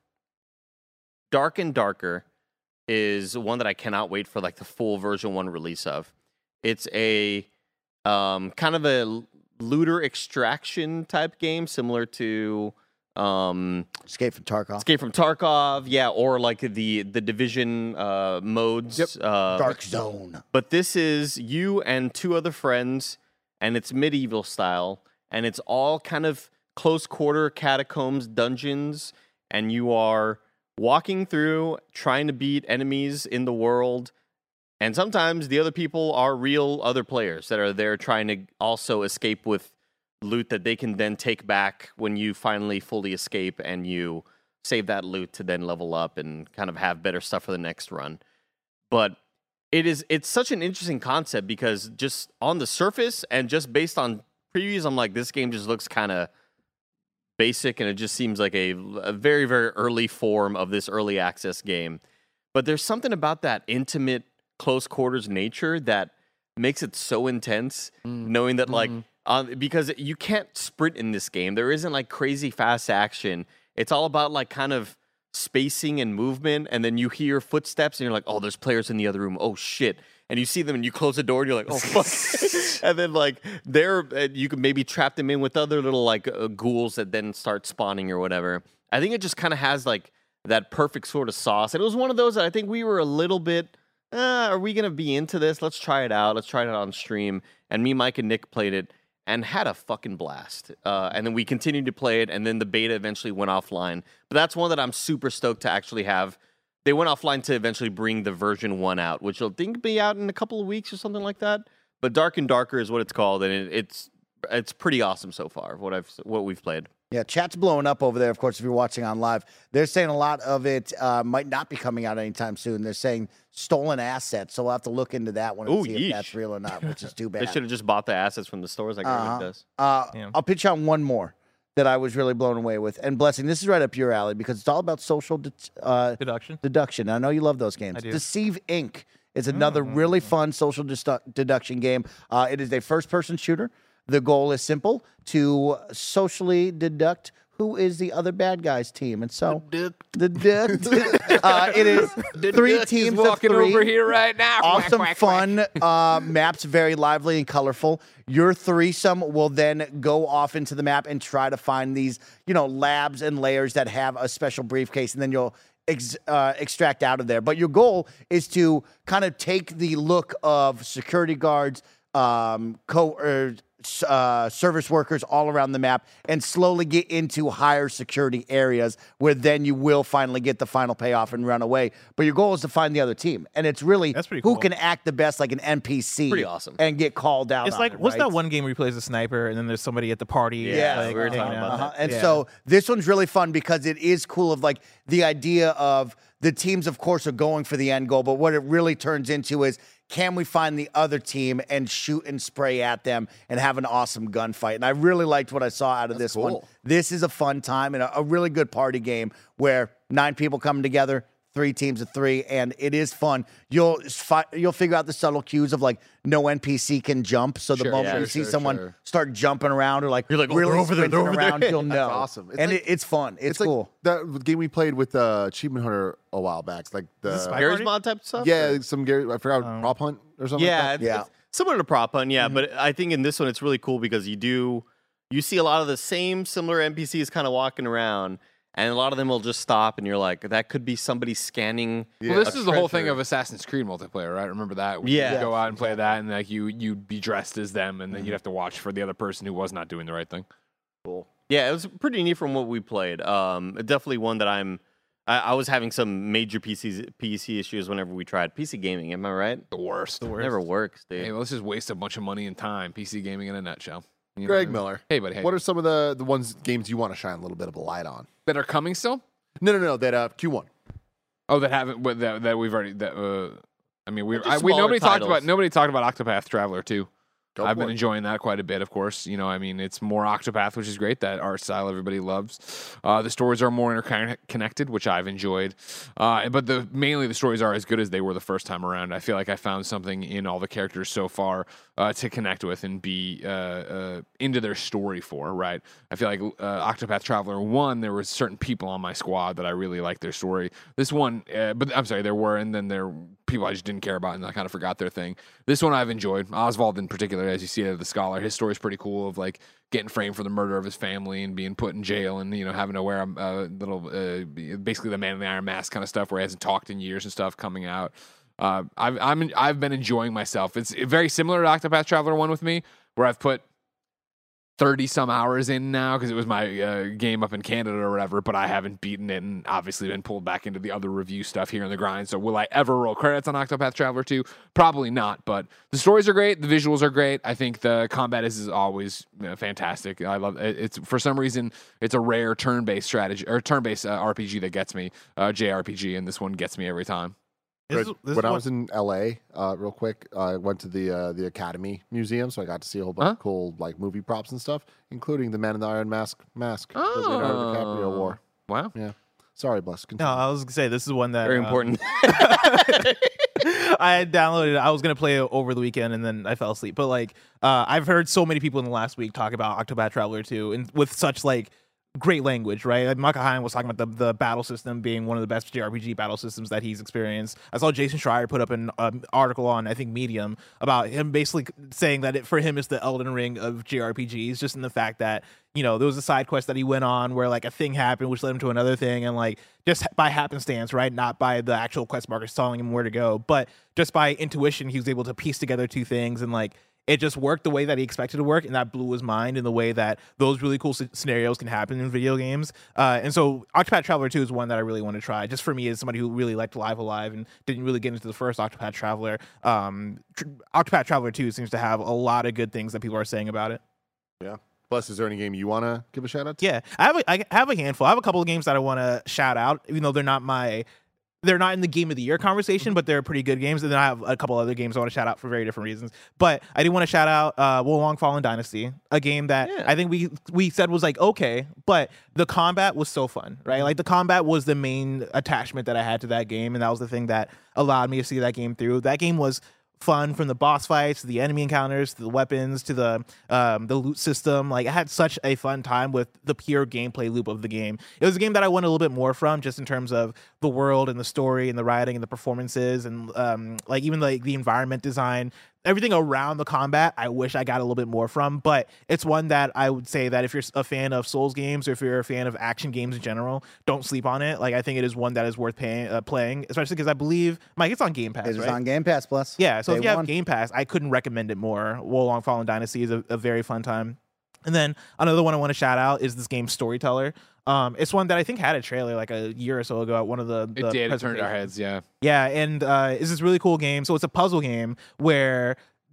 Dark and Darker is one that I cannot wait for like the full version one release of. It's a um, kind of a looter extraction type game, similar to um, Escape from Tarkov. Escape from Tarkov, yeah, or like the the Division uh, modes. Yep. Uh, Dark Zone. But this is you and two other friends, and it's medieval style, and it's all kind of close quarter catacombs, dungeons, and you are walking through, trying to beat enemies in the world. And sometimes the other people are real other players that are there trying to also escape with loot that they can then take back when you finally fully escape and you save that loot to then level up and kind of have better stuff for the next run. But it is it's such an interesting concept because just on the surface and just based on previews, I'm like, this game just looks kind of basic and it just seems like a, a very, very early form of this early access game. But there's something about that intimate close quarters nature that makes it so intense, mm. knowing that like mm. um, because you can't sprint in this game. There isn't like crazy fast action. It's all about like kind of spacing and movement, and then you hear footsteps and you're like, oh, there's players in the other room. Oh shit. And you see them and you close the door and you're like, oh fuck. And then like there uh, you can maybe trap them in with other little like uh, ghouls that then start spawning or whatever. I think it just kind of has like that perfect sort of sauce. And it was one of those that I think we were a little bit Uh, are we going to be into this? Let's try it out. Let's try it out on stream. And me, Mike, and Nick played it and had a fucking blast. Uh, and then we continued to play it, and then the beta eventually went offline. But that's one that I'm super stoked to actually have. They went offline to eventually bring the version one out, which will think be out in a couple of weeks or something like that. But Dark and Darker is what it's called, and it, it's it's pretty awesome so far, what I've what we've played. Yeah, chat's blowing up over there, of course, if you're watching on live. They're saying a lot of it uh, might not be coming out anytime soon. They're saying stolen assets, so we'll have to look into that one and Ooh, see yeesh. if that's real or not, which is too bad. They should have just bought the assets from the stores like uh-huh. everyone does. Uh, Yeah. I'll pitch on one more that I was really blown away with. And Blessing, this is right up your alley because it's all about social de- uh, Deduction. deduction. I know you love those games. I do. Deceive Incorporated is another really fun social destu- deduction game. Uh, it is a first-person shooter the goal is simple: to socially deduct who is the other bad guy's team. And so the duck, uh, it is three teams He's walking of three. over here right now. Awesome, Quack, quack, quack. fun uh, maps, very lively and colorful. Your threesome will then go off into the map and try to find these, you know, labs and layers that have a special briefcase, and then you'll ex- uh, extract out of there. But your goal is to kind of take the look of security guards, um, co- or, uh, service workers all around the map and slowly get into higher security areas where then you will finally get the final payoff and run away. But your goal is to find the other team. And it's really That's pretty who cool. can act the best like an N P C. Pretty awesome. And get called out. It's on like, it, what's right? that one game where you play as a sniper and then there's somebody at the party? Yeah, like, we were talking hanging about out? Uh-huh. And Yeah. so this one's really fun because it is cool of like the idea of the teams, of course, are going for the end goal, but what it really turns into is, can we find the other team and shoot and spray at them and have an awesome gunfight? And I really liked what I saw out of That's this one. cool. This is a fun time and a, a really good party game where nine people come together, three teams of three, and it is fun. You'll fi- you'll figure out the subtle cues of like no N P C can jump, so the Sure, moment yeah, you see sure, someone sure. start jumping around or like You're like, oh, really they're over there, sprinting they're over there. around, you'll know. That's awesome. It's and like- it, it's fun. It's, It's cool. like that game we played with uh, Achievement Hunter a while back. Like the Is this Spy Garry's Party? Mod type stuff? yeah, or- some Gary. I forgot Um, prop hunt or something. Yeah, like it's, Yeah. it's similar to Prop Hunt, Mm-hmm. yeah. But I think in this one it's really cool because you do you see a lot of the same similar N P Cs kind of walking around, and a lot of them will just stop, and you're like, that could be somebody scanning. Yeah. Well, this a is the whole thing treasure. of Assassin's Creed multiplayer, right? Remember that? Yeah. You go out and play that, and like you you'd be dressed as them, and then you'd have to watch for the other person who was not doing the right thing. Yeah, it was pretty neat from what we played. Um, definitely one that I'm. I, I was having some major P C P C issues whenever we tried P C gaming. Am I right? The worst. It never works, dude. Hey, well, let's just waste a bunch of money and time. P C gaming in a nutshell. You know Greg what I mean? Miller. Hey, buddy. Hey. What are some of the the ones games you want to shine a little bit of a light on? that are coming still? No, no, no. That uh, Q one. Oh, that haven't. what- That, that we've already. That uh, I mean, we. Just I, we smaller nobody talked titles. about. Nobody talked about Octopath Traveler too. Go I've for been it. enjoying that quite a bit, of course. You know, I mean, it's more Octopath, which is great. That art style everybody loves. Uh, the stories are more interconnected, which I've enjoyed. Uh, but the mainly the stories are as good as they were the first time around. I feel like I found something in all the characters so far uh, to connect with and be uh, uh, into their story for. Right? I feel like uh, Octopath Traveler one, there were certain people on my squad that I really liked their story. This one, uh, but I'm sorry, there were, and then there were people I just didn't care about, and I kind of forgot their thing. This one I've enjoyed. Oswald in particular, as you see it, the scholar, his story's pretty cool of like getting framed for the murder of his family and being put in jail and, you know, having to wear a, a little, uh, basically the Man in the Iron Mask kind of stuff where he hasn't talked in years and stuff coming out. Uh, I've, I'm, I've been enjoying myself. It's very similar to Octopath Traveler one with me, where I've put thirty some hours in now because it was my uh, game up in Canada or whatever, but I haven't beaten it and obviously been pulled back into the other review stuff here in the grind. So will I ever roll credits on Octopath Traveler two? Probably not, but the stories are great. The visuals are great. I think the combat is, is always you know, fantastic. I love it. It's for some reason, it's a rare turn-based strategy or turn-based uh, R P G that gets me, uh, J R P G, and this one gets me every time. This, Greg, is- this when is I what- was in L A, uh, real quick, I went to the uh, the Academy Museum, so I got to see a whole bunch Huh? of cool like movie props and stuff, including the Man in the Iron Mask mask that Leonardo DiCaprio wore. Wow. Yeah, sorry, Bless. no, Continue. I was gonna say this is one that Very um, important. I had downloaded it. I was gonna play it over the weekend and then I fell asleep. But like, uh, I've heard so many people in the last week talk about Octopath Traveler two and with such like great language, right? Like Micah Hine was talking about the, the battle system being one of the best J R P G battle systems that he's experienced. I saw Jason Schreier put up an um, article on, I think, Medium about him basically saying that it, for him, is the Elden Ring of J R P Gs, just in the fact that, you know, there was a side quest that he went on where like a thing happened, which led him to another thing, and like just by happenstance, right? Not by the actual quest markers telling him where to go, but just by intuition, he was able to piece together two things and like it just worked the way that he expected to work, and that blew his mind in the way that those really cool c- scenarios can happen in video games. Uh, and so Octopath Traveler two is one that I really want to try, just for me as somebody who really liked Live Alive and didn't really get into the first Octopath Traveler. Um, tr- Octopath Traveler two seems to have a lot of good things that people are saying about it. Yeah. Bless, is there any game you want to give a shout out to? Yeah, I have a, I have a handful. I have a couple of games that I want to shout out, even though they're not my they're not in the game of the year conversation, but they're pretty good games. And then I have a couple other games I want to shout out for very different reasons. But I do want to shout out uh, Wolong Fallen Dynasty, a game that Yeah. I think we we said was like okay, but the combat was so fun, right? Like the combat was the main attachment that I had to that game, and that was the thing that allowed me to see that game through. That game was fun, from the boss fights to the enemy encounters to the weapons to the um, the loot system. Like, I had such a fun time with the pure gameplay loop of the game. It was a game that I wanted a little bit more from, just in terms of the world and the story and the writing and the performances and um, like even like the environment design. Everything around the combat, I wish I got a little bit more from, but it's one that I would say that if you're a fan of Souls games or if you're a fan of action games in general, don't sleep on it. Like, I think it is one that is worth paying, uh, playing, especially because I believe, Mike, it's on Game Pass, It is right? on Game Pass Plus. Yeah, so Day if you have one. Game Pass, I couldn't recommend it more. Wolong Fallen Dynasty is a, a very fun time. And then another one I want to shout out is this game Storyteller. Um, it's one that I think had a trailer like a year or so ago at one of the, the It did. It turned our presentations. heads. Yeah. Yeah, and uh, it's this really cool game. So it's a puzzle game where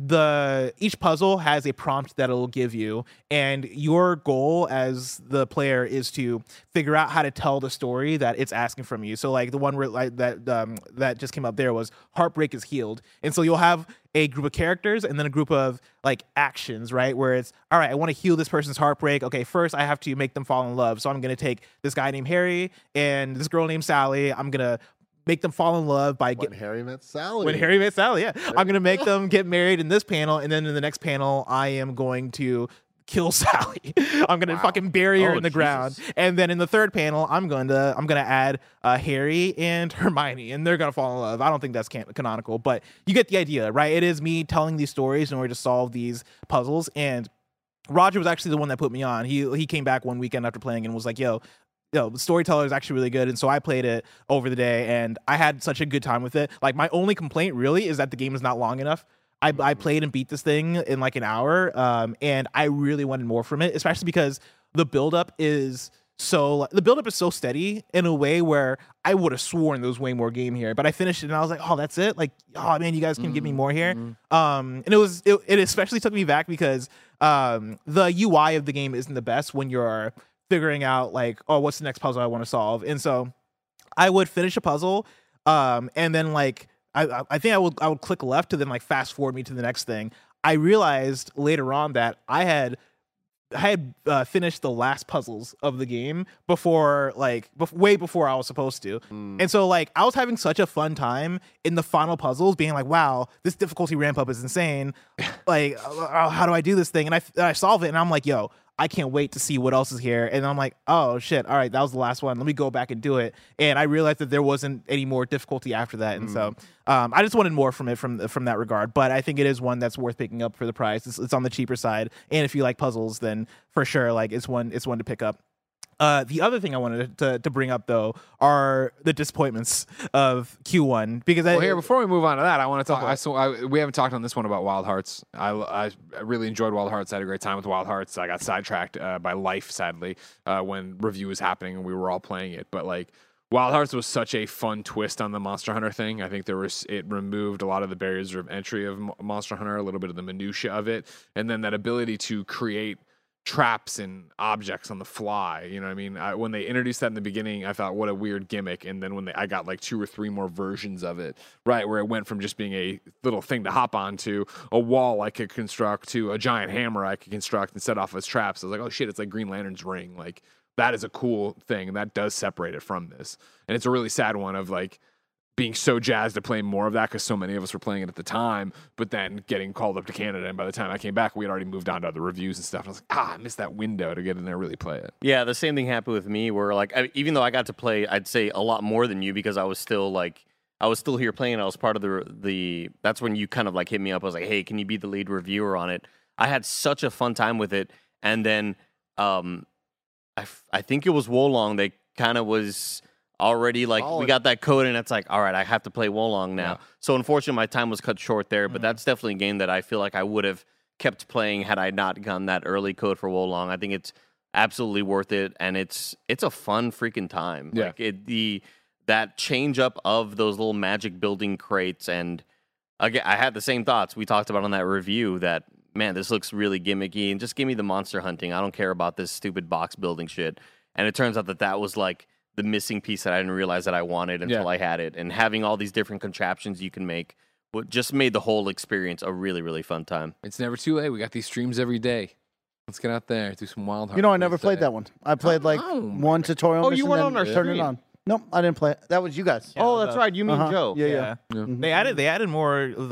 the each puzzle has a prompt that it'll give you, and your goal as the player is to figure out how to tell the story that it's asking from you. So like the one where like that um, that just came up there was Heartbreak is Healed, and so you'll have a group of characters and then a group of like actions, right? Where it's, all right, I want to heal this person's heartbreak. Okay, first I have to make them fall in love. So I'm gonna take this guy named Harry and this girl named Sally. I'm gonna make them fall in love by When get, Harry met Sally. when Harry met Sally, yeah. I'm going to make them get married in this panel, and then in the next panel, I am going to kill Sally. I'm going to fucking bury her Oh, in the Jesus. ground. And then in the third panel, I'm going to I'm going to add uh, Harry and Hermione, and they're going to fall in love. I don't think that's can- canonical, but you get the idea, right? It is me telling these stories in order to solve these puzzles, and Roger was actually the one that put me on. He he came back one weekend after playing and was like, yo, yo, the Storyteller is actually really good. And so I played it over the day and I had such a good time with it. Like, my only complaint really is that the game is not long enough. I, I played and beat this thing in like an hour. Um, and I really wanted more from it, especially because the buildup is so, the buildup is so steady in a way where I would have sworn there was way more game here, but I finished it and I was like, oh, that's it. Like, oh man, you guys can give me more here. Um, and it was, it, it especially took me back because um, the U I of the game isn't the best when you're figuring out like, oh, what's the next puzzle I want to solve. And so I would finish a puzzle um, and then like, I, I think I would, I would click left to then like fast forward me to the next thing. I realized later on that I had I had uh, finished the last puzzles of the game before, like, bef- way before I was supposed to. Mm. And so, like, I was having such a fun time in the final puzzles, being like, wow, this difficulty ramp up is insane. Like, uh, how do I do this thing? And I, I solve it, and I'm like, yo, I can't wait to see what else is here. And I'm like, oh, shit, all right, that was the last one. Let me go back and do it. And I realized that there wasn't any more difficulty after that. And Mm. so um, I just wanted more from it from from that regard. But I think it is one that's worth picking up for the price. It's, it's on the cheaper side. And if you like puzzles, then for sure, like, it's one it's one to pick up. Uh, the other thing I wanted to, to bring up, though, are the disappointments of Q one. Because I, Well, here, before we move on to that, I want to talk. I, so I, we haven't talked on this one about Wild Hearts. I, I really enjoyed Wild Hearts. I had a great time with Wild Hearts. I got sidetracked uh, by life, sadly, uh, when review was happening and we were all playing it. But like, Wild Hearts was such a fun twist on the Monster Hunter thing. I think there was it removed a lot of the barriers of entry of Mo- Monster Hunter, a little bit of the minutia of it, and then that ability to create traps and objects on the fly. You know what I mean? I, when they introduced that in the beginning, I thought, what a weird gimmick. And then when they, I got like two or three more versions of it, right, where it went from just being a little thing to hop on to a wall I could construct to a giant hammer I could construct and set off as traps. I was like, oh shit, it's like Green Lantern's ring. Like, that is a cool thing, and that does separate it from this. And it's a really sad one of like being so jazzed to play more of that because so many of us were playing it at the time, but then getting called up to Canada, and by the time I came back, we had already moved on to other reviews and stuff. And I was like, ah, I missed that window to get in there and really play it. Yeah, the same thing happened with me where like I, even though I got to play, I'd say a lot more than you because I was still like I was still here playing. I was part of the the. That's when you kind of like hit me up. I was like, hey, can you be the lead reviewer on it? I had such a fun time with it, and then um, I f- I think it was Wolong that kind of was already like we Solid. got that code and it's like, all right, I have to play Wolong now. Yeah. So unfortunately my time was cut short there, but Mhm. that's definitely a game that I feel like I would have kept playing had I not gotten that early code for Wolong. I think it's absolutely worth it, and it's it's a fun freaking time. Yeah. Like it, the that change up of those little magic building crates, and again I had the same thoughts we talked about on that review that man, this looks really gimmicky, and just give me the monster hunting. I don't care about this stupid box building shit. And it turns out that that was like the missing piece that I didn't realize that I wanted until Yeah. I had it. And having all these different contraptions you can make what just made the whole experience a really, really fun time. It's never too late. We got these streams every day. Let's get out there, do some Wild Hearts. You know, I never What do played say? that one. I played like Oh, one tutorial. Oh, you mission went and on our turned it stream. on. Nope, I didn't play it. That was you guys. Yeah, oh, the- that's right. You mean Uh-huh. Joe. Yeah, yeah. They added they added more of the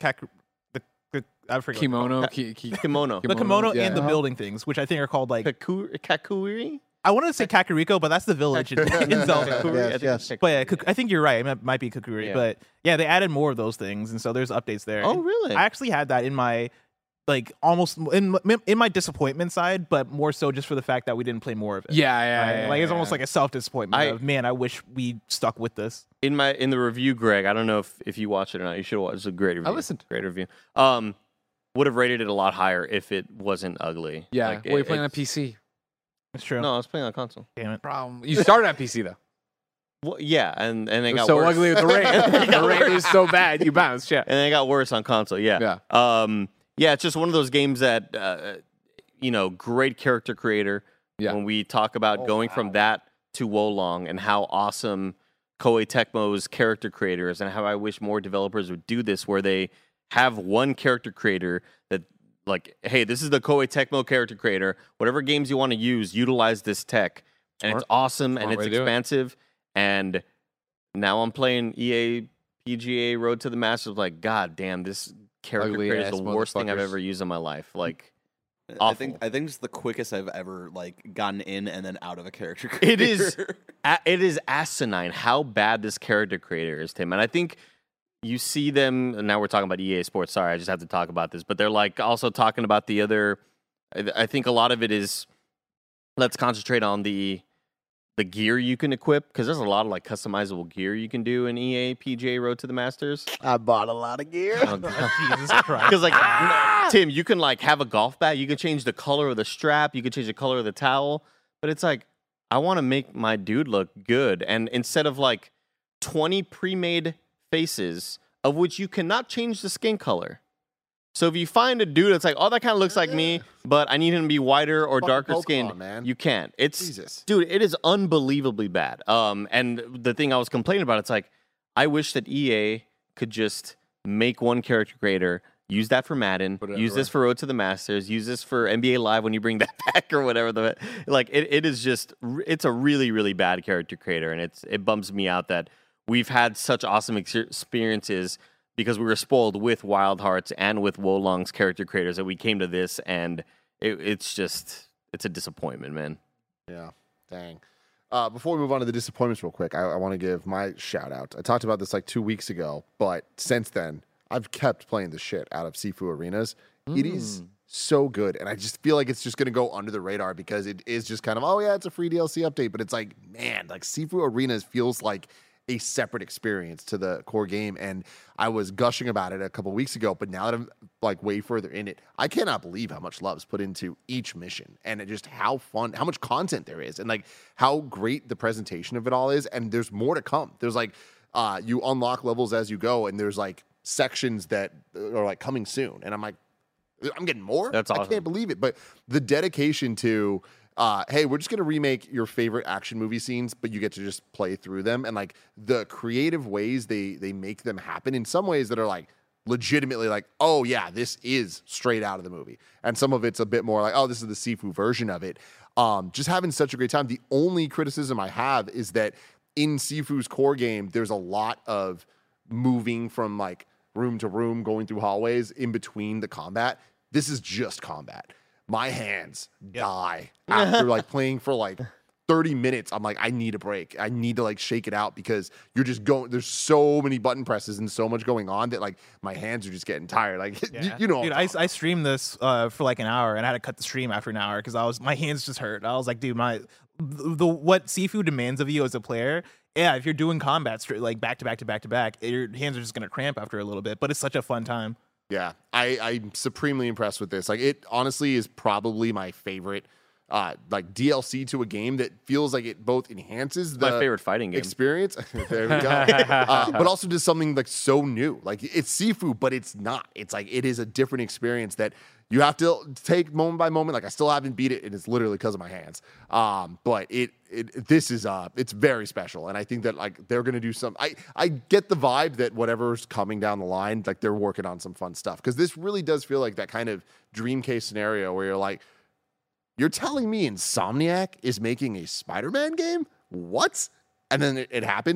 Kak, the, the I forget Kimono, ki, ki, Kimono. the kimono yeah. and the building things, which I think are called like Kaku- Kakuri? I wanted to say Kakariko, but that's the village in, in Zelda. Kakuri? Yes, I think yes. it's But yeah, Kuk- I think you're right. It might be Kukuri. Yeah. But yeah, they added more of those things, and so there's updates there. Oh, And really? I actually had that in my like almost in in my disappointment side, but more so just for the fact that we didn't play more of it. Yeah, yeah, Right? yeah, Like it's yeah. almost like a self disappointment I- of man, I wish we stuck with this. in my in the review, Greg, I don't know if, if you watched it or not. You should watch. It's a great review. listened. Great review. Um, would have rated it a lot higher if it wasn't ugly. Yeah. Like, well, you're it- playing on it's- P C. It's true. No, I was playing on console. Damn it. Problem. You started on P C though. Well, yeah, and and it It was got so worse. ugly with the rain. the rain is so bad. You bounced. Yeah. and then it got worse on console. Yeah. Yeah. Um, yeah, it's just one of those games that, uh, you know, great character creator. Yeah. When we talk about Oh, going wow. from that to Wolong and how awesome Koei Tecmo's character creator is, and how I wish more developers would do this, where they have one character creator that, like, hey, this is the Koei Tecmo character creator. Whatever games you want to use, utilize this tech, and it's awesome and Smart it's way to do it. expansive. And now I'm playing E A P G A Road to the Masters. Like, god damn, this character Ugly creator is ass the worst thing I've motherfuckers. ever used in my life. Like, I awful. think I think it's the quickest I've ever like gotten in and then out of a character creator. it is a- it is asinine how bad this character creator is, Tim. And I think you see them, and now we're talking about E A Sports. Sorry, I just have to talk about this. But they're like also talking about the other, I I think a lot of it is, let's concentrate on the the gear you can equip, because there's a lot of like customizable gear you can do in E A P G A Road to the Masters. I bought a lot of gear. Jesus Christ. Because like no, Tim, you can like have a golf bag, you can change the color of the strap, you can change the color of the towel, but it's like I want to make my dude look good, and instead of like twenty pre-made faces of which you cannot change the skin color. So if you find a dude that's like, oh, that kind of looks like me, but I need him to be whiter or Fucking darker Pokemon, skinned, man. you can't. It's Jesus. dude, it is unbelievably bad. Um, and the thing I was complaining about, it's like I wish that E A could just make one character creator, use that for Madden, Put it use this for Road to the Masters, use this for N B A Live when you bring that back or whatever. The like, it, it is just it's a really really bad character creator, and it's it bums me out that we've had such awesome ex- experiences because we were spoiled with Wild Hearts and with Wolong's character creators that we came to this, and it, it's just it's a disappointment, man. Yeah, dang. Uh, before we move on to the disappointments real quick, I, I want to give my shout out. I talked about this like two weeks ago, but since then, I've kept playing the shit out of Sifu Arenas. It is so good, and I just feel like it's just going to go under the radar because it is just kind of, oh yeah, it's a free D L C update, but it's like, man, like Sifu Arenas feels like a separate experience to the core game, and I was gushing about it a couple weeks ago, but now that I'm like way further in it, I cannot believe how much love's put into each mission, and it just how fun, how much content there is, and like how great the presentation of it all is, and there's more to come. There's like uh you unlock levels as you go, and there's like sections that are like coming soon, and I'm like, I'm getting more. That's I awesome. can't believe it, but the dedication to Uh, hey, we're just gonna remake your favorite action movie scenes, but you get to just play through them, and like the creative ways they they make them happen in some ways that are like legitimately like, oh yeah, this is straight out of the movie, and some of it's a bit more like, oh, this is the Sifu version of it. Um, just having such a great time. The only criticism I have is that in Sifu's core game, there's a lot of moving from like room to room, going through hallways in between the combat. This is just combat. My hands die after like playing for like thirty minutes. I'm like, I need a break. I need to like shake it out because you're just going, there's so many button presses and so much going on that like my hands are just getting tired. Like, you, Yeah. you know, dude, I, I streamed this uh, for like an hour and I had to cut the stream after an hour because I was my hands just hurt. I was like, dude, my the, the what Sifu demands of you as a player. Yeah, if you're doing combat straight like back to back to back to back, your hands are just gonna cramp after a little bit. But it's such a fun time. Yeah, I, I'm supremely impressed with this. Like, it honestly is probably my favorite, uh, like D L C to a game that feels like it both enhances the My favorite fighting game. experience. There we go. uh, but also does something like so new. Like it's Sifu, but it's not. It's like it is a different experience that you have to take moment by moment. Like I still haven't beat it, and it's literally because of my hands. Um, but it, it this is uh, it's very special, and I think that like they're gonna do some. I I get the vibe that whatever's coming down the line, like they're working on some fun stuff because this really does feel like that kind of dream case scenario where you're like, you're telling me Insomniac is making a Spider-Man game? What? And then it, it happens.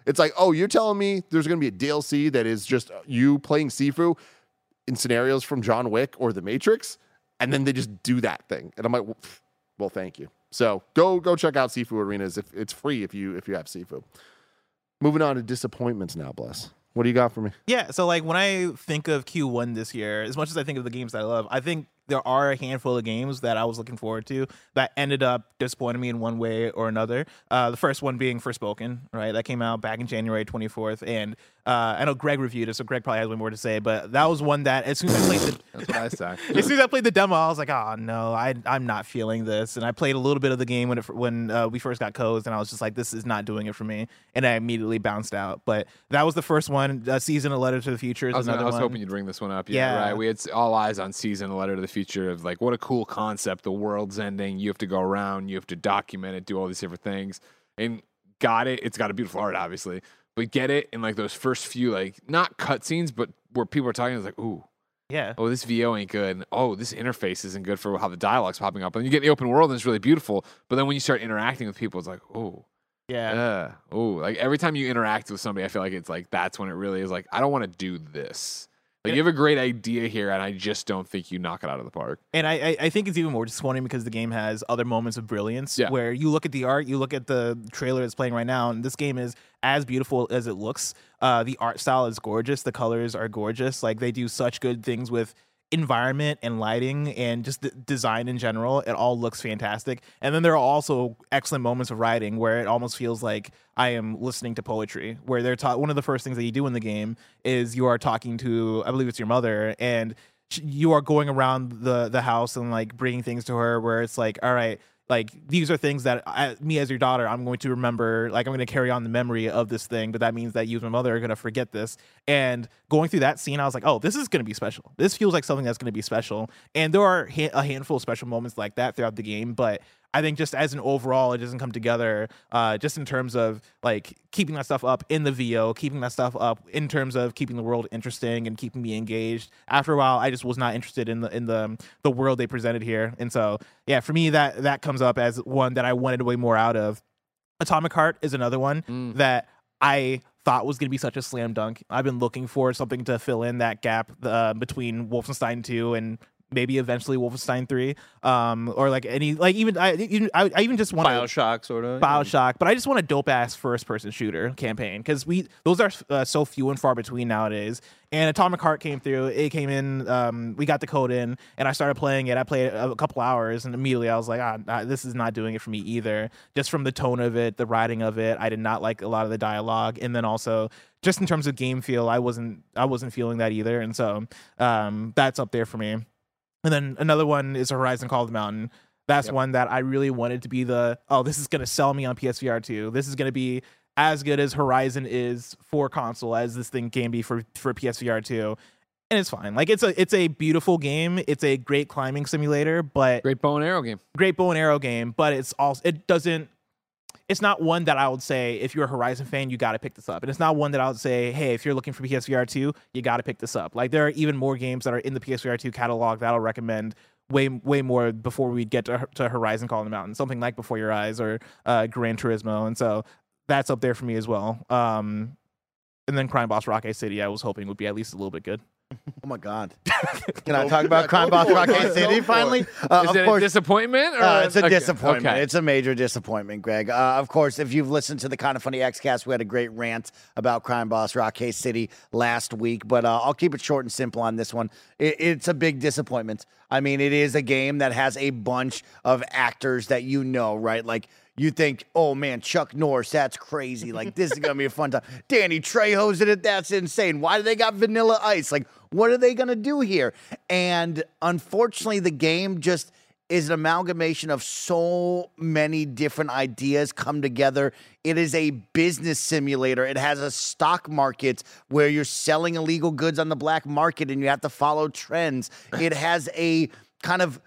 It's like, oh, you're telling me there's going to be a D L C that is just you playing Sifu in scenarios from John Wick or The Matrix, and then they just do that thing. And I'm like, well, thank you. So go go check out Sifu Arenas. If it's free if you if you have Sifu. Moving on to disappointments now, Bless. What do you got for me? Yeah, so like when I think of Q one this year, as much as I think of the games that I love, I think there are a handful of games that I was looking forward to that ended up disappointing me in one way or another. Uh, the first one being Forspoken, right? That came out back in January twenty-fourth, and uh, I know Greg reviewed it, so Greg probably has way more to say. But that was one that as soon as I played the That's what I say. as soon as I played the demo, I was like, oh no, I I'm not feeling this. And I played a little bit of the game when it, when uh, we first got codes, and I was just like, this is not doing it for me, and I immediately bounced out. But that was the first one. Uh, Season A Letter to the Future is I was, another I was one. hoping you'd bring this one up. Yeah, Yeah. right. We had all eyes on Season, A Letter to the Future of like, what a cool concept. The world's ending. You have to go around. You have to document it, do all these different things. And got it. It's got a beautiful art, obviously. But get it in like those first few, like, not cutscenes, but where people are talking, it's like, ooh, Yeah. oh, this V O ain't good. Oh, this interface isn't good for how the dialogue's popping up. And you get in the open world and it's really beautiful. But then when you start interacting with people, it's like, oh, Yeah. yeah. Oh, like every time you interact with somebody, I feel like it's like that's when it really is like, I don't want to do this. Like, you have a great idea here, and I just don't think you knock it out of the park. And I, I, I think it's even more disappointing because the game has other moments of brilliance Yeah. where you look at the art, you look at the trailer it's playing right now, and this game is as beautiful as it looks. Uh, the art style is gorgeous. The colors are gorgeous. Like, they do such good things with environment and lighting and just the design in general. It all looks fantastic. And then there are also excellent moments of writing where it almost feels like I am listening to poetry, where they're taught one of the first things that you do in the game is you are talking to, I believe it's your mother, and sh- you are going around the the house and like bringing things to her where it's like, all right, like these are things that I, me as your daughter, I'm going to remember, like I'm going to carry on the memory of this thing, but that means that you as my mother are going to forget this. And going through that scene, I was like, oh, this is going to be special. This feels like something that's going to be special. And there are ha- a handful of special moments like that throughout the game, but I think just as an overall, it doesn't come together uh, just in terms of like keeping that stuff up in the V O, keeping that stuff up in terms of keeping the world interesting and keeping me engaged. After a while, I just was not interested in the in the the world they presented here. And so, yeah, for me, that that comes up as one that I wanted way more out of. Atomic Heart is another one Mm. that I thought was going to be such a slam dunk. I've been looking for something to fill in that gap uh, between Wolfenstein two and maybe eventually Wolfenstein three, um, or like any like even I even I, I even just want Bioshock, sort of. Bioshock, but I just want a dope ass first person shooter campaign because we those are uh, so few and far between nowadays. And Atomic Heart came through. It came in. Um, we got the code in, and I started playing it. I played a, a couple hours, and immediately I was like, ah, nah, this is not doing it for me either. Just from the tone of it, the writing of it, I did not like a lot of the dialogue, and then also just in terms of game feel, I wasn't I wasn't feeling that either. And so um, that's up there for me. And then another one is Horizon Call of the Mountain. That's Yep. one that I really wanted to be the, oh, this is going to sell me on P S V R two. This is going to be as good as Horizon is for console as this thing can be for, for P S V R two. And it's fine. Like, it's a it's a beautiful game. It's a great climbing simulator, but Great bow and arrow game. great bow and arrow game, but it's also, it doesn't, it's not one that I would say, if you're a Horizon fan, you got to pick this up. And it's not one that I would say, hey, if you're looking for P S V R two, you got to pick this up. Like, there are even more games that are in the P S V R two catalog that I'll recommend way way more before we get to, to Horizon Call of the Mountain. Something like Before Your Eyes or uh, Gran Turismo. And so that's up there for me as well. Um, and then Crime Boss Rockay City, I was hoping would be at least a little bit good. Oh my God! Can I talk about Crime Boss Rockay City finally? Uh, Is of it course, a disappointment? Or Uh, it's a okay, disappointment. okay. It's a major disappointment, Greg. Uh, of course, if you've listened to the Kind of Funny X-Cast, we had a great rant about Crime Boss Rockay City last week, but uh, I'll keep it short and simple on this one. It, it's a big disappointment. I mean, it is a game that has a bunch of actors that you know, right? Like, you think, oh man, Chuck Norris, that's crazy. Like, this is going to be a fun time. Danny Trejo's in it. That's insane. Why do they got Vanilla Ice? Like, what are they going to do here? And unfortunately, the game just is an amalgamation of so many different ideas come together. It is a business simulator. It has a stock market where you're selling illegal goods on the black market and you have to follow trends. It has a kind of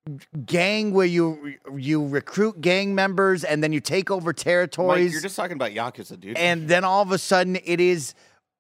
gang where you you recruit gang members and then you take over territories. Mike, you're just talking about Yakuza, dude. And then all of a sudden it is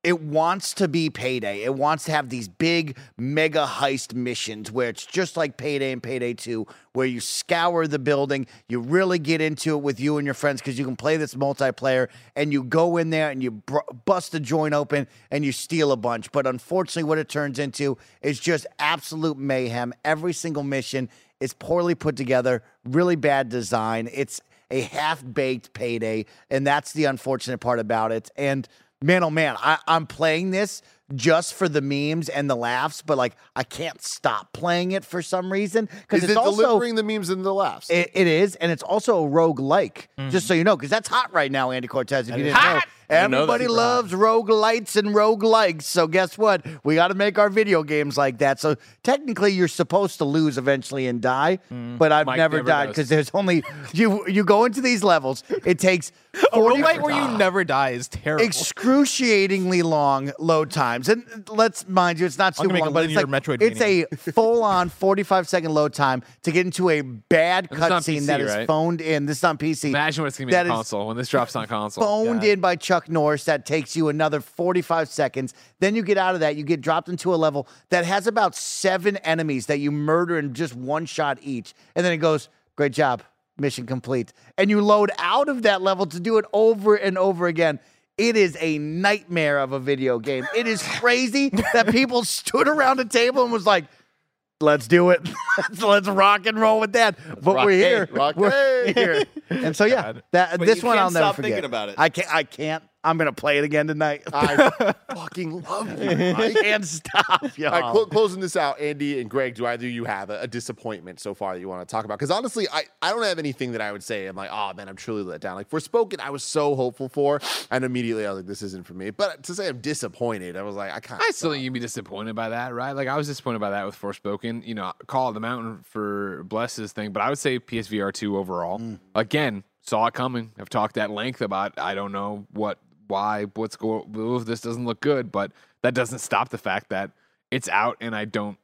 it wants to be Payday. It wants to have these big mega heist missions where it's just like Payday and Payday two, where you scour the building, you really get into it with you and your friends because you can play this multiplayer, and you go in there and you br- bust a joint open and you steal a bunch. But unfortunately, what it turns into is just absolute mayhem. Every single mission is poorly put together, really bad design. It's a half-baked Payday, and that's the unfortunate part about it. And man, oh man, I, I'm playing this just for the memes and the laughs, but like I can't stop playing it for some reason because Is it's it also delivering the memes and the laughs? it, it is, and it's also a roguelike, just so you know, because that's hot right now, Andy Cortez. If you didn't know, didn't know that. everybody loves roguelites and roguelikes. So guess what? We got to make our video games like that. So technically, you're supposed to lose eventually and die, but I've Mike never never died does. because there's only you. You go into these levels. It takes A forty roguelite where you never die is terrible. excruciatingly long load times. And let's mind you, it's not I'm super gonna make long, a but it's linear like Metroidvania. it's a full-on forty-five second load time to get into a bad And it's on cutscene P C, that is right? phoned in. This is on P C. Imagine what it's gonna be That on is console when this drops on console. phoned Yeah. in by Chuck Norris. That takes you another forty-five seconds. Then you get out of that. You get dropped into a level that has about seven enemies that you murder in just one shot each. And then it goes, great job, mission complete. And you load out of that level to do it over and over again. It is a nightmare of a video game. It is crazy that people stood around a table and was like, let's do it. let's, let's rock and roll with that. But rock we're here. it, rock we're here. And so, yeah, that, But this you one can't I'll never stop forget. thinking about it. I can't. I can't. I'm going to play it again tonight. I fucking love you, I Mike. can't stop, y'all. All right, clo- closing this out, Andy and Greg, do either of you have a, a disappointment so far that you want to talk about? Because honestly, I, I don't have anything that I would say. I'm like, oh man, I'm truly let down. Like Forspoken, I was so hopeful for, and immediately I was like, this isn't for me. But to say I'm disappointed, I was like, I can't. I still think you'd be disappointed by that, right? Like I was disappointed by that with Forspoken. You know, Call of the Mountain for Bless's thing, but I would say P S V R two overall. Again, saw it coming. I've talked at length about. I don't know what, why, what's going. Oh, this doesn't look good, but that doesn't stop the fact that it's out, and I don't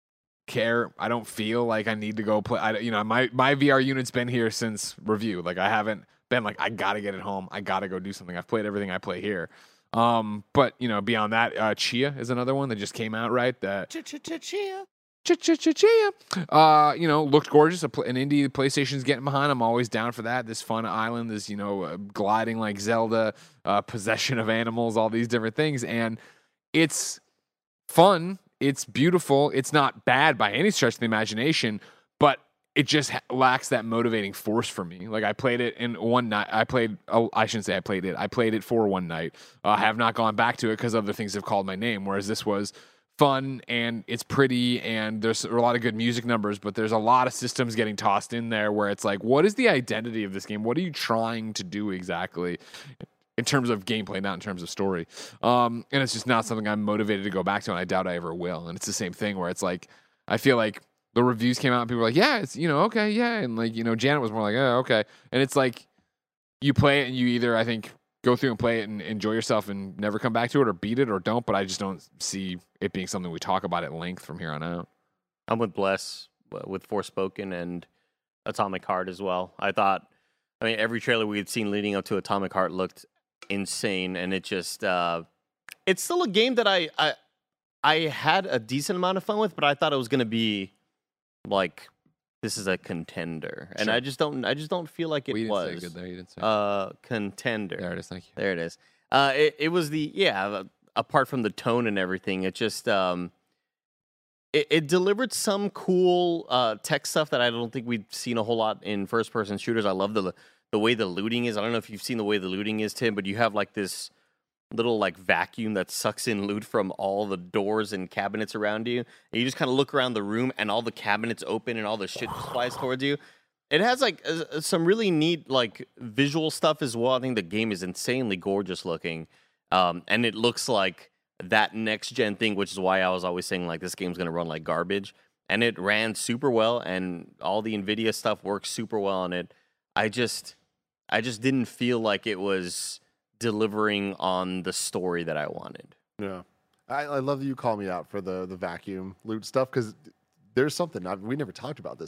care. I don't feel like I need to go play. I, you know, my my V R unit's been here since review. Like I haven't been like I gotta get it home. I gotta go do something. I've played everything I play here. Um, but you know, beyond that, uh, Chia is another one that just came out, right? That Chia. Chia. Uh, you know, looked gorgeous. A pl- An indie PlayStation's getting behind. I'm always down for that. This fun island, this you know, uh, gliding like Zelda, uh, possession of animals, all these different things, and it's fun. It's beautiful. It's not bad by any stretch of the imagination, but it just ha- lacks that motivating force for me. Like I played it in one night. I played. Oh, I shouldn't say I played it. I played it for one night. I uh, have not gone back to it because other things have called my name. Whereas this was fun and it's pretty and there's a lot of good music numbers, but there's a lot of systems getting tossed in there where it's like, what is the identity of this game? What are you trying to do exactly? In terms of gameplay, not in terms of story. Um, and it's just not something I'm motivated to go back to, and I doubt I ever will. And it's the same thing where it's like, I feel like the reviews came out and people were like, yeah, it's, you know, okay, yeah. And like, you know, Janet was more like, oh, okay. And it's like, you play it and you either, I think, go through and play it and enjoy yourself and never come back to it or beat it or don't, but I just don't see it being something we talk about at length from here on out. I'm with Bless, uh, with Forspoken and Atomic Heart as well. I thought, I mean, every trailer we had seen leading up to Atomic Heart looked insane, and it just, uh, it's still a game that I, I, I had a decent amount of fun with, but I thought it was going to be like, this is a contender, and Sure. I just don't, I just don't feel like it Well, you didn't say was. good there. You didn't say Uh, contender. There it is. Thank you. There it is. Uh, it, it was the, yeah, uh, apart from the tone and everything, it just, um, it, it delivered some cool uh, tech stuff that I don't think we've seen a whole lot in first-person shooters. I love the the way the looting is. I don't know if you've seen the way the looting is, Tim, but you have like this little like vacuum that sucks in loot from all the doors and cabinets around you. And you just kind of look around the room and all the cabinets open and all the shit flies towards you. It has like uh, some really neat like visual stuff as well. I think the game is insanely gorgeous looking. Um, and it looks like that next gen thing, which is why I was always saying like this game's going to run like garbage. And it ran super well, and all the NVIDIA stuff works super well on it. I just, I just didn't feel like it was delivering on the story that I wanted. Yeah, I, I love that you call me out for the the vacuum loot stuff because there's something I've, we never talked about this.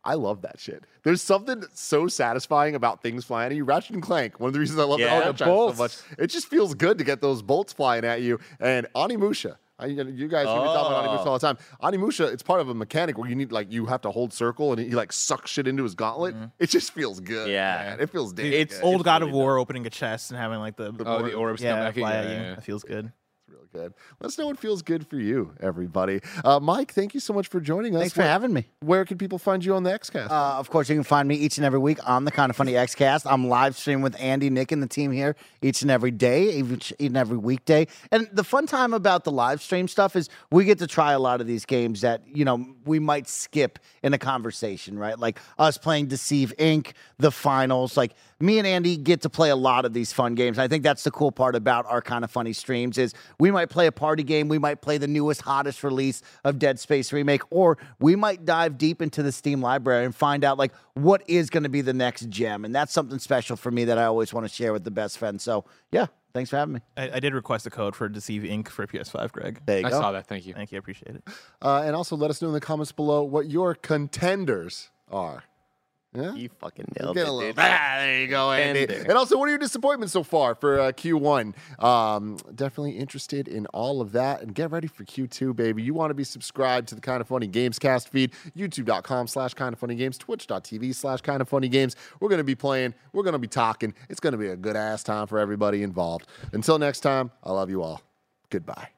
I love that shit. There's something so satisfying about things flying at you. Ratchet and Clank, one of the reasons I love Yeah, the franchise so much. It just feels good to get those bolts flying at you. And Onimusha, I, you guys hear me talk about Onimusha all the time. Onimusha, it's part of a mechanic where you need like you have to hold circle and he like sucks shit into his gauntlet. Mm-hmm. It just feels good. Yeah. man. It feels damn It's good. old It's God really of War opening a chest and having like the, Oh, the orbs come yeah, back in. fly Yeah, at you. yeah, yeah. That feels good. really good. Let us know what feels good for you, everybody. Uh, Mike, thank you so much for joining us. Thanks for Where- having me. Where can people find you on the Xcast? Uh, of course, you can find me each and every week on the Kind of Funny Xcast. I'm live streaming with Andy, Nick, and the team here each and every day, each, each and every weekday. And the fun time about the live stream stuff is we get to try a lot of these games that, you know, we might skip in a conversation, right? Like us playing Deceive Incorporated, the finals. Like me and Andy get to play a lot of these fun games. I think that's the cool part about our Kind of Funny streams is we might play a party game, we might play the newest, hottest release of Dead Space Remake, or we might dive deep into the Steam library and find out like what is going to be the next gem. And that's something special for me that I always want to share with the best friends. So yeah, thanks for having me. I, I did request a code for Deceive Incorporated for P S five, Greg. There you I go. saw that. Thank you. Thank you. I appreciate it. Uh, and also let us know in the comments below what your contenders are. Yeah? You fucking nailed Get it, a little, dude. ah, there you go, Andy. Contender. And also, what are your disappointments so far for uh, Q one? Um, definitely interested in all of that. And get ready for Q two, baby. You want to be subscribed to the Kind of Funny Games cast feed, youtube.com slash Kind of Funny Games, twitch.tv slash Kind of Funny Games. We're going to be playing. We're going to be talking. It's going to be a good-ass time for everybody involved. Until next time, I love you all. Goodbye.